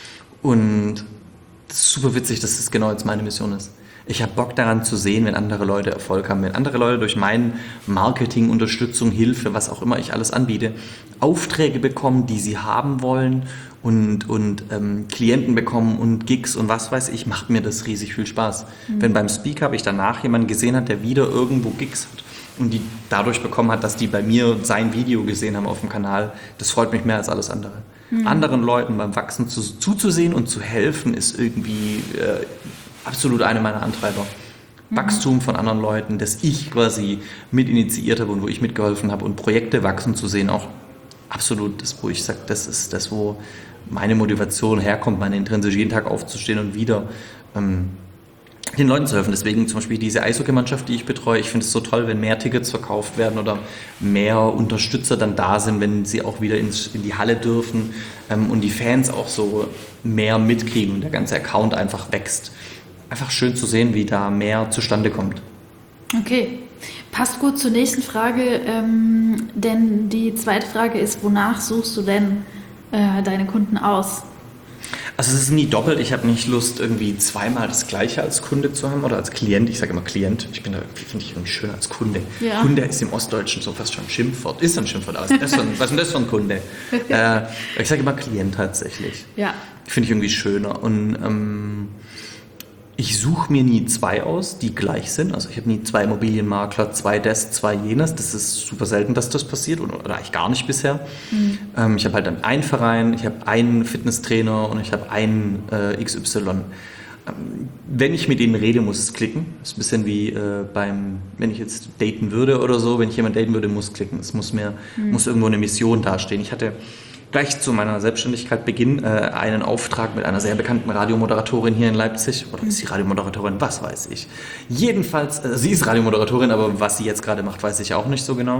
Und das ist super witzig, dass das genau jetzt meine Mission ist. Ich habe Bock daran zu sehen, wenn andere Leute Erfolg haben, wenn andere Leute durch mein Marketing, Unterstützung, Hilfe, was auch immer ich alles anbiete, Aufträge bekommen, die sie haben wollen und, und ähm, Klienten bekommen und Gigs und was weiß ich, macht mir das riesig viel Spaß. Mhm. Wenn beim Speak habe ich danach jemanden gesehen hat, der wieder irgendwo Gigs hat und die dadurch bekommen hat, dass die bei mir sein Video gesehen haben auf dem Kanal, das freut mich mehr als alles andere. Mhm. Anderen Leuten beim Wachsen zu, zuzusehen und zu helfen, ist irgendwie äh, absolut einer meiner Antreiber. Mhm. Wachstum von anderen Leuten, das ich quasi mit initiiert habe und wo ich mitgeholfen habe und Projekte wachsen zu sehen, auch absolut das, wo ich sage, das ist das, wo meine Motivation herkommt, meine Intrinsisch jeden Tag aufzustehen und wieder ähm, den Leuten zu helfen. Deswegen zum Beispiel diese Eishockey-Mannschaft, die ich betreue, ich finde es so toll, wenn mehr Tickets verkauft werden oder mehr Unterstützer dann da sind, wenn sie auch wieder ins, in die Halle dürfen ähm, und die Fans auch so mehr mitkriegen und der ganze Account einfach wächst. Einfach schön zu sehen, wie da mehr zustande kommt. Okay, passt gut zur nächsten Frage, ähm, denn die zweite Frage ist, wonach suchst du denn äh, deine Kunden aus? Also es ist nie doppelt. Ich habe nicht Lust, irgendwie zweimal das Gleiche als Kunde zu haben oder als Klient. Ich sage immer Klient. Ich bin da, finde ich irgendwie schöner als Kunde. Ja. Kunde ist im Ostdeutschen so fast schon ein Schimpfwort. Ist ein Schimpfwort. Was ist das für ein, was ist denn das für ein Kunde? äh, ich sage immer Klient tatsächlich. Ja. Finde ich irgendwie schöner. Und ähm, Ich suche mir nie zwei aus, die gleich sind. Also ich habe nie zwei Immobilienmakler, zwei das, zwei jenes. Das ist super selten, dass das passiert oder, oder eigentlich gar nicht bisher. Mhm. Ähm, ich habe halt dann einen Verein, ich habe einen Fitnesstrainer und ich habe einen äh, X Y. Ähm, wenn ich mit denen rede, muss es klicken. Das ist ein bisschen wie äh, beim, wenn ich jetzt daten würde oder so. Wenn ich jemanden daten würde, muss klicken. Es muss mir, mhm. muss irgendwo eine Mission dastehen. Ich hatte gleich zu meiner Selbstständigkeit Beginn äh, einen Auftrag mit einer sehr bekannten Radiomoderatorin hier in Leipzig. Oder ist sie Radiomoderatorin? Was weiß ich. Jedenfalls, äh, sie ist Radiomoderatorin, aber was sie jetzt gerade macht, weiß ich auch nicht so genau.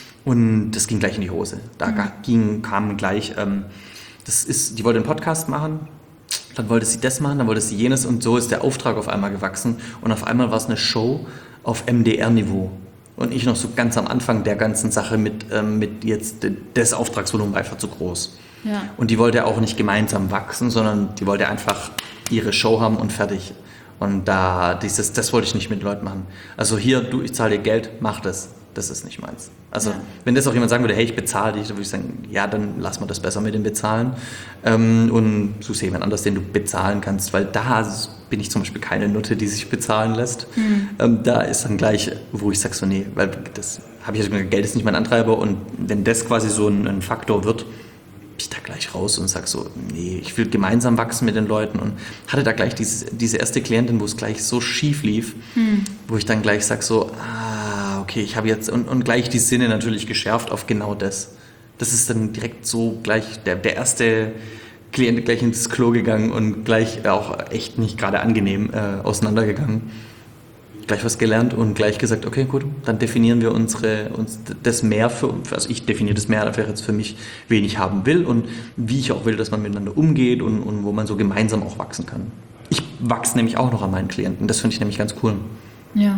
Und das ging gleich in die Hose. Da mhm. ging, kam gleich, ähm, das ist, die wollte einen Podcast machen, dann wollte sie das machen, dann wollte sie jenes und so ist der Auftrag auf einmal gewachsen. Und auf einmal war es eine Show auf M D R-Niveau. Und ich noch so ganz am Anfang der ganzen Sache mit, ähm, mit jetzt das Auftragsvolumen einfach zu groß. Ja. Und die wollte auch nicht gemeinsam wachsen, sondern die wollte einfach ihre Show haben und fertig. Und da dieses, das wollte ich nicht mit Leuten machen. Also hier, du, ich zahle dir Geld, mach das. Das ist nicht meins. Also ja. wenn das auch jemand sagen würde, hey, ich bezahle dich, dann würde ich sagen, ja, dann lass mal das besser mit dem Bezahlen. Ähm, und such dir jemand anders, den du bezahlen kannst, weil da bin ich zum Beispiel keine Nutte, die sich bezahlen lässt. Mhm. Ähm, da ist dann gleich, wo ich sage so, nee, weil das habe ich ja gesagt, Geld ist nicht mein Antreiber und wenn das quasi so ein, ein Faktor wird, bin ich da gleich raus und sage so, nee, ich will gemeinsam wachsen mit den Leuten und hatte da gleich dieses, diese erste Klientin, wo es gleich so schief lief, mhm. wo ich dann gleich sage so, ah, okay, ich habe jetzt und, und gleich die Sinne natürlich geschärft auf genau das. Das ist dann direkt so gleich der, der erste Klient gleich ins Klo gegangen und gleich auch echt nicht gerade angenehm äh, auseinandergegangen. Gleich was gelernt und gleich gesagt, okay, gut, dann definieren wir unsere, uns das mehr für, also ich definiere das mehr einfach jetzt für mich, wen ich haben will und wie ich auch will, dass man miteinander umgeht und, und wo man so gemeinsam auch wachsen kann. Ich wachse nämlich auch noch an meinen Klienten, das finde ich nämlich ganz cool. Ja.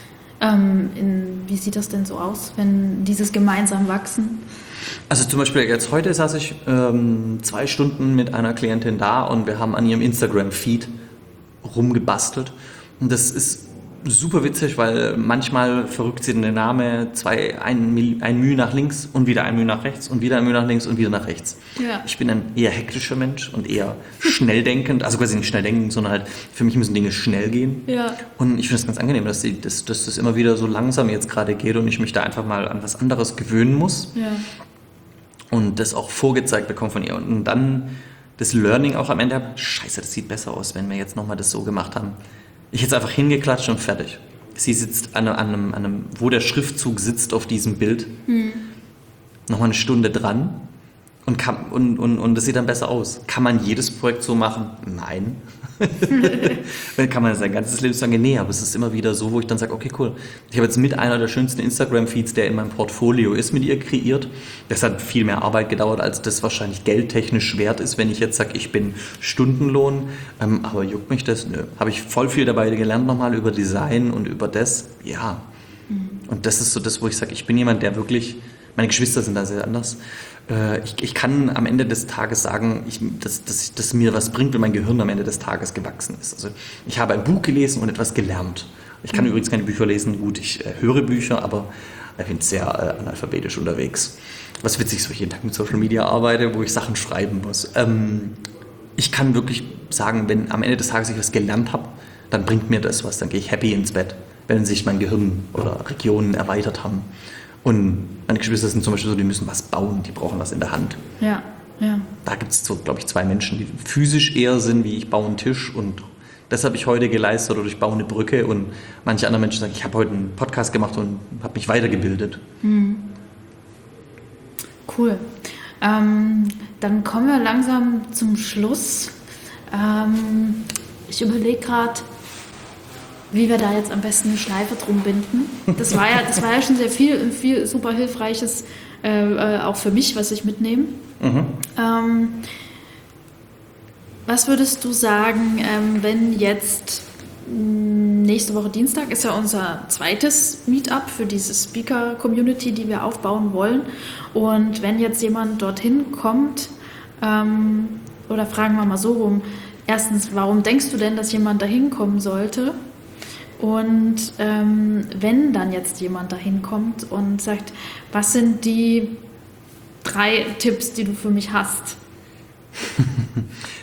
Ähm, in, wie sieht das denn so aus, wenn dieses gemeinsam wachsen? Also zum Beispiel jetzt heute saß ich ähm, zwei Stunden mit einer Klientin da und wir haben an ihrem Instagram-Feed rumgebastelt und das ist super witzig, weil manchmal verrückt sie den Name, zwei, ein, ein Mühe nach links und wieder ein Mühe nach rechts und wieder ein Mühe nach links und wieder nach rechts. Ja. Ich bin ein eher hektischer Mensch und eher schnell denkend, also quasi nicht schnell denkend, sondern halt für mich müssen Dinge schnell gehen. Ja. Und ich finde es ganz angenehm, dass, die, dass, dass das immer wieder so langsam jetzt gerade geht und ich mich da einfach mal an was anderes gewöhnen muss. Ja. Und das auch vorgezeigt bekomme von ihr. Und dann das Learning auch am Ende habe, scheiße, das sieht besser aus, wenn wir jetzt nochmal das so gemacht haben. Ich hätte es einfach hingeklatscht und fertig. Sie sitzt an einem, an einem, wo der Schriftzug sitzt auf diesem Bild, hm. nochmal eine Stunde dran und, kann, und, und, und das sieht dann besser aus. Kann man jedes Projekt so machen? Nein. Dann kann man sein ganzes Leben sagen, nee, aber es ist immer wieder so, wo ich dann sage, okay, cool. Ich habe jetzt mit einer der schönsten Instagram-Feeds, der in meinem Portfolio ist, mit ihr kreiert. Das hat viel mehr Arbeit gedauert, als das wahrscheinlich geldtechnisch wert ist, wenn ich jetzt sage, ich bin Stundenlohn. Ähm, aber juckt mich das? Nö. Habe ich voll viel dabei gelernt nochmal über Design und über das? Ja. Mhm. Und das ist so das, wo ich sage, ich bin jemand, der wirklich, meine Geschwister sind da sehr anders. Ich, ich kann am Ende des Tages sagen, ich, dass, dass, dass mir was bringt, wenn mein Gehirn am Ende des Tages gewachsen ist. Also ich habe ein Buch gelesen und etwas gelernt. Ich kann mhm. übrigens keine Bücher lesen. Gut, ich äh, höre Bücher, aber ich bin sehr äh, analphabetisch unterwegs. Was witzig ist, weil ich jeden Tag mit Social Media arbeite, wo ich Sachen schreiben muss. Ähm, ich kann wirklich sagen, wenn am Ende des Tages ich was gelernt habe, dann bringt mir das was. Dann gehe ich happy ins Bett, wenn sich mein Gehirn oder Regionen erweitert haben. Und meine Geschwister sind zum Beispiel so, die müssen was bauen, die brauchen was in der Hand. Ja, ja. Da gibt es so, glaube ich, zwei Menschen, die physisch eher sind, wie ich baue einen Tisch und das habe ich heute geleistet oder ich baue eine Brücke und manche andere Menschen sagen, ich habe heute einen Podcast gemacht und habe mich weitergebildet. Mhm. Cool. Ähm, dann kommen wir langsam zum Schluss. Ähm, ich überlege gerade, wie wir da jetzt am besten eine Schleife drum binden. Das war ja, das war ja schon sehr viel, viel super Hilfreiches, äh, auch für mich, was ich mitnehme. Mhm. Ähm, was würdest du sagen, ähm, wenn jetzt nächste Woche Dienstag ist ja unser zweites Meetup für diese Speaker-Community, die wir aufbauen wollen. Und wenn jetzt jemand dorthin kommt, ähm, oder fragen wir mal so rum, erstens, warum denkst du denn, dass jemand dahin kommen sollte? Und ähm, wenn dann jetzt jemand dahin kommt und sagt, was sind die drei Tipps, die du für mich hast?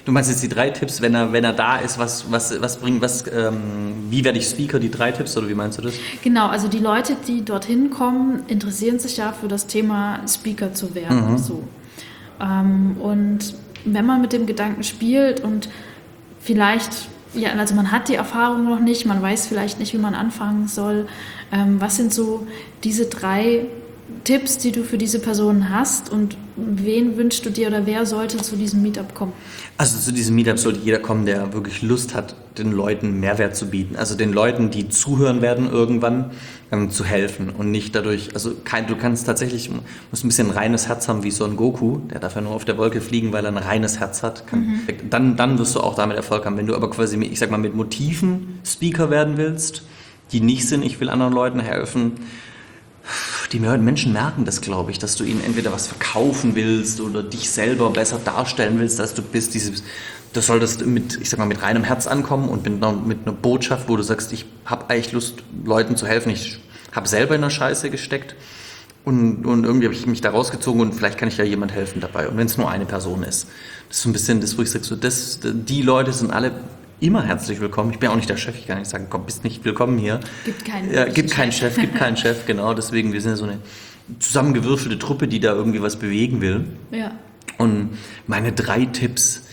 Du meinst jetzt die drei Tipps, wenn er, wenn er da ist, was, was, was bringt, was, ähm, wie werde ich Speaker, die drei Tipps, oder wie meinst du das? Genau, also die Leute, die dorthin kommen, interessieren sich ja für das Thema Speaker zu werden. Mhm. So. Ähm, und wenn man mit dem Gedanken spielt und vielleicht, ja, also man hat die Erfahrung noch nicht, man weiß vielleicht nicht, wie man anfangen soll, ähm, was sind so diese drei Tipps, die du für diese Personen hast, und wen wünschst du dir oder wer sollte zu diesem Meetup kommen? Also zu diesem Meetup sollte jeder kommen, der wirklich Lust hat, den Leuten Mehrwert zu bieten. Also den Leuten, die zuhören werden irgendwann, ähm, zu helfen und nicht dadurch, also kein, du kannst tatsächlich, musst ein bisschen ein reines Herz haben wie Son Goku, der darf ja nur auf der Wolke fliegen, weil er ein reines Herz hat. Kann, mhm. dann, dann wirst du auch damit Erfolg haben. Wenn du aber quasi, ich sag mal, mit Motiven Speaker werden willst, die nicht sind, ich will anderen Leuten helfen, die Menschen merken das, glaube ich, dass du ihnen entweder was verkaufen willst oder dich selber besser darstellen willst, als du bist. Dieses, das solltest mit, ich sag mal, mit reinem Herz ankommen und mit einer, mit einer Botschaft, wo du sagst, ich habe eigentlich Lust, Leuten zu helfen. Ich habe selber in der Scheiße gesteckt und, und irgendwie habe ich mich da rausgezogen und vielleicht kann ich ja jemand helfen dabei. Und wenn es nur eine Person ist. Das ist so ein bisschen das, wo ich sage, so, das, die Leute sind alle immer herzlich willkommen. Ich bin auch nicht der Chef, ich kann nicht sagen, komm, bist nicht willkommen hier. Gibt keinen ja, gibt keinen Chef, gibt keinen Chef, genau. Deswegen, wir sind ja so eine zusammengewürfelte Truppe, die da irgendwie was bewegen will. Ja. Und meine drei Tipps,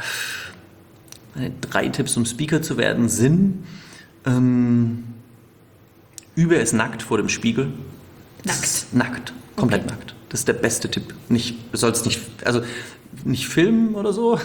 meine drei Tipps, um Speaker zu werden, sind, ähm, übe es nackt vor dem Spiegel. Nackt? Nackt, komplett okay. nackt. Das ist der beste Tipp. Nicht, du sollst nicht, also nicht filmen oder so,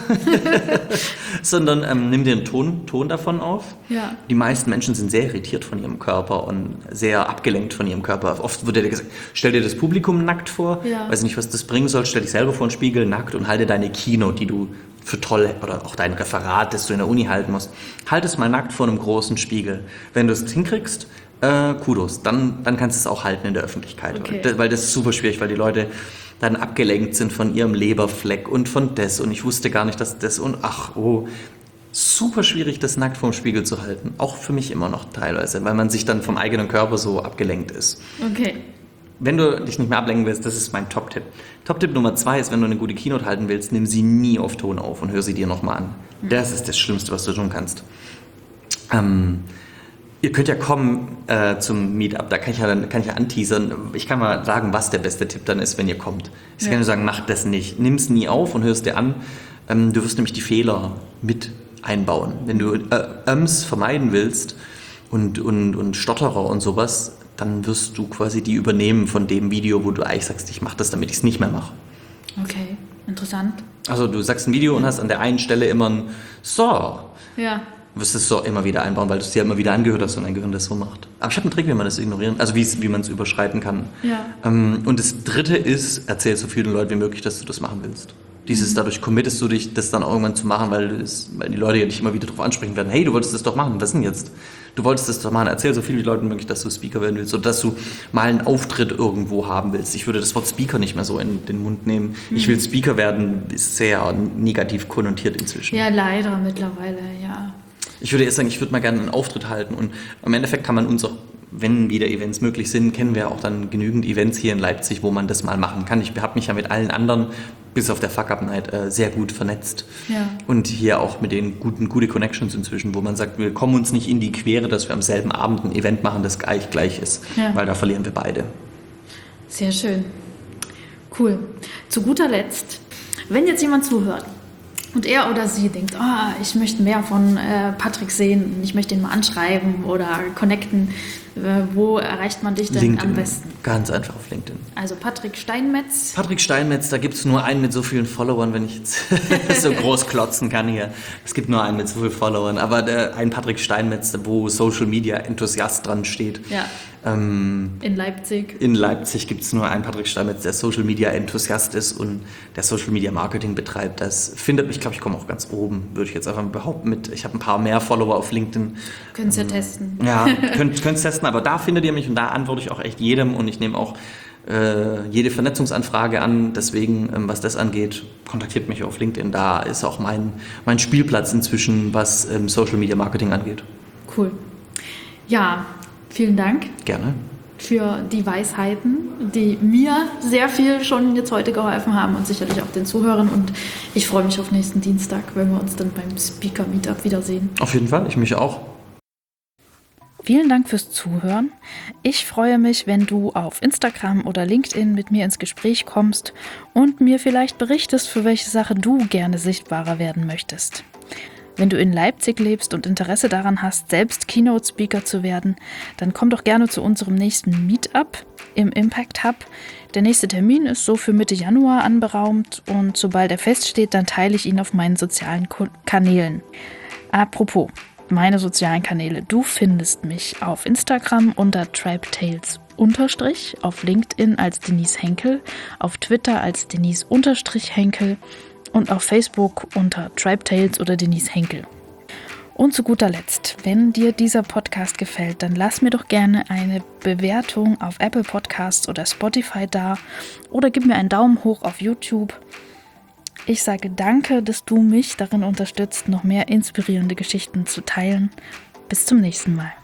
sondern ähm, nimm dir einen Ton, Ton davon auf. Ja. Die meisten Menschen sind sehr irritiert von ihrem Körper und sehr abgelenkt von ihrem Körper. Oft wird dir gesagt, stell dir das Publikum nackt vor, ja. weiß nicht, was das bringen soll, stell dich selber vor den Spiegel nackt und halte deine Keynote, die du für toll, oder auch dein Referat, das du in der Uni halten musst, halt es mal nackt vor einem großen Spiegel. Wenn du es hinkriegst, äh, Kudos, dann, dann kannst du es auch halten in der Öffentlichkeit. Okay. Das, weil das ist super schwierig, weil die Leute dann abgelenkt sind von ihrem Leberfleck und von das und ich wusste gar nicht, dass das und ach, oh, super schwierig, das nackt vorm Spiegel zu halten. Auch für mich immer noch teilweise, weil man sich dann vom eigenen Körper so abgelenkt ist. Okay. Wenn du dich nicht mehr ablenken willst, das ist mein Top-Tipp. Top-Tipp Nummer zwei ist, wenn du eine gute Keynote halten willst, nimm sie nie auf Ton auf und hör sie dir nochmal an. Mhm. Das ist das Schlimmste, was du tun kannst. Ähm, Ihr könnt ja kommen äh, zum Meetup, da kann ich ja dann kann ich ja anteasern. Ich kann mal sagen, was der beste Tipp dann ist, wenn ihr kommt. Ich ja. kann nur sagen, mach das nicht. Nimm es nie auf und hör es dir an. Ähm, du wirst nämlich die Fehler mit einbauen. Wenn du äh, Öms vermeiden willst und, und, und Stotterer und sowas, dann wirst du quasi die übernehmen von dem Video, wo du eigentlich sagst, ich mach das, damit ich es nicht mehr mache. Okay, interessant. Also du sagst ein Video und hast an der einen Stelle immer ein So. Ja. Du wirst es so immer wieder einbauen, weil du es dir immer wieder angehört hast und dein Gehirn das so macht. Aber ich habe einen Trick, wie man das ignorieren, also wie, wie man es überschreiten kann. Ja. Ähm, und das Dritte ist, erzähl so vielen Leuten wie möglich, dass du das machen willst. Dieses, mhm. dadurch committest du dich, das dann irgendwann zu machen, weil, du das, weil die Leute ja dich immer wieder darauf ansprechen werden, hey, du wolltest das doch machen, was denn jetzt? Du wolltest das doch machen, erzähl so vielen Leuten wie möglich, dass du Speaker werden willst oder dass du mal einen Auftritt irgendwo haben willst. Ich würde das Wort Speaker nicht mehr so in den Mund nehmen. Mhm. Ich will Speaker werden, ist sehr negativ konnotiert inzwischen. Ja, leider mittlerweile, ja. Ich würde erst sagen, ich würde mal gerne einen Auftritt halten und im Endeffekt kann man uns auch, wenn wieder Events möglich sind, kennen wir auch dann genügend Events hier in Leipzig, wo man das mal machen kann. Ich habe mich ja mit allen anderen, bis auf der Fuck-Up-Night, äh, sehr gut vernetzt. Ja. Und hier auch mit den guten, gute Connections inzwischen, wo man sagt, wir kommen uns nicht in die Quere, dass wir am selben Abend ein Event machen, das gleich gleich ist, ja. weil da verlieren wir beide. Sehr schön. Cool. Zu guter Letzt, wenn jetzt jemand zuhört, und er oder sie denkt, oh, ich möchte mehr von äh, Patrick sehen, ich möchte ihn mal anschreiben oder connecten. Äh, wo erreicht man dich denn LinkedIn. Am besten? Ganz einfach auf LinkedIn. Also Patrick Steinmetz. Patrick Steinmetz, da gibt es nur einen mit so vielen Followern, wenn ich jetzt so groß klotzen kann hier. Es gibt nur einen mit so vielen Followern, aber der, ein Patrick Steinmetz, wo Social Media Enthusiast dran steht. Ja. Ähm, in Leipzig. In Leipzig gibt es nur einen Patrick Steinmetz, der Social Media Enthusiast ist und der Social Media Marketing betreibt. Das findet mich, glaube ich, komme auch ganz oben, würde ich jetzt einfach behaupten. Mit, ich habe ein paar mehr Follower auf LinkedIn. Können Sie ähm, ja testen. Ja, könnt es testen, aber da findet ihr mich und da antworte ich auch echt jedem und ich nehme auch äh, jede Vernetzungsanfrage an. Deswegen, ähm, was das angeht, kontaktiert mich auf LinkedIn. Da ist auch mein, mein Spielplatz inzwischen, was ähm, Social Media Marketing angeht. Cool. Ja, vielen Dank. Gerne. für die Weisheiten, die mir sehr viel schon jetzt heute geholfen haben und sicherlich auch den Zuhörern. Und ich freue mich auf nächsten Dienstag, wenn wir uns dann beim Speaker Meetup wiedersehen. Auf jeden Fall, ich mich auch. Vielen Dank fürs Zuhören. Ich freue mich, wenn du auf Instagram oder LinkedIn mit mir ins Gespräch kommst und mir vielleicht berichtest, für welche Sache du gerne sichtbarer werden möchtest. Wenn du in Leipzig lebst und Interesse daran hast, selbst Keynote-Speaker zu werden, dann komm doch gerne zu unserem nächsten Meetup im Impact Hub. Der nächste Termin ist so für Mitte Januar anberaumt und sobald er feststeht, dann teile ich ihn auf meinen sozialen Kanälen. Apropos, meine sozialen Kanäle. Du findest mich auf Instagram unter tribetales unterstrich, auf LinkedIn als Denise Henkel, auf Twitter als Denise unterstrich Henkel und auf Facebook unter tribetales oder Denise Henkel. Und zu guter Letzt, wenn dir dieser Podcast gefällt, dann lass mir doch gerne eine Bewertung auf Apple Podcasts oder Spotify da oder gib mir einen Daumen hoch auf YouTube. Ich sage danke, dass du mich darin unterstützt, noch mehr inspirierende Geschichten zu teilen. Bis zum nächsten Mal.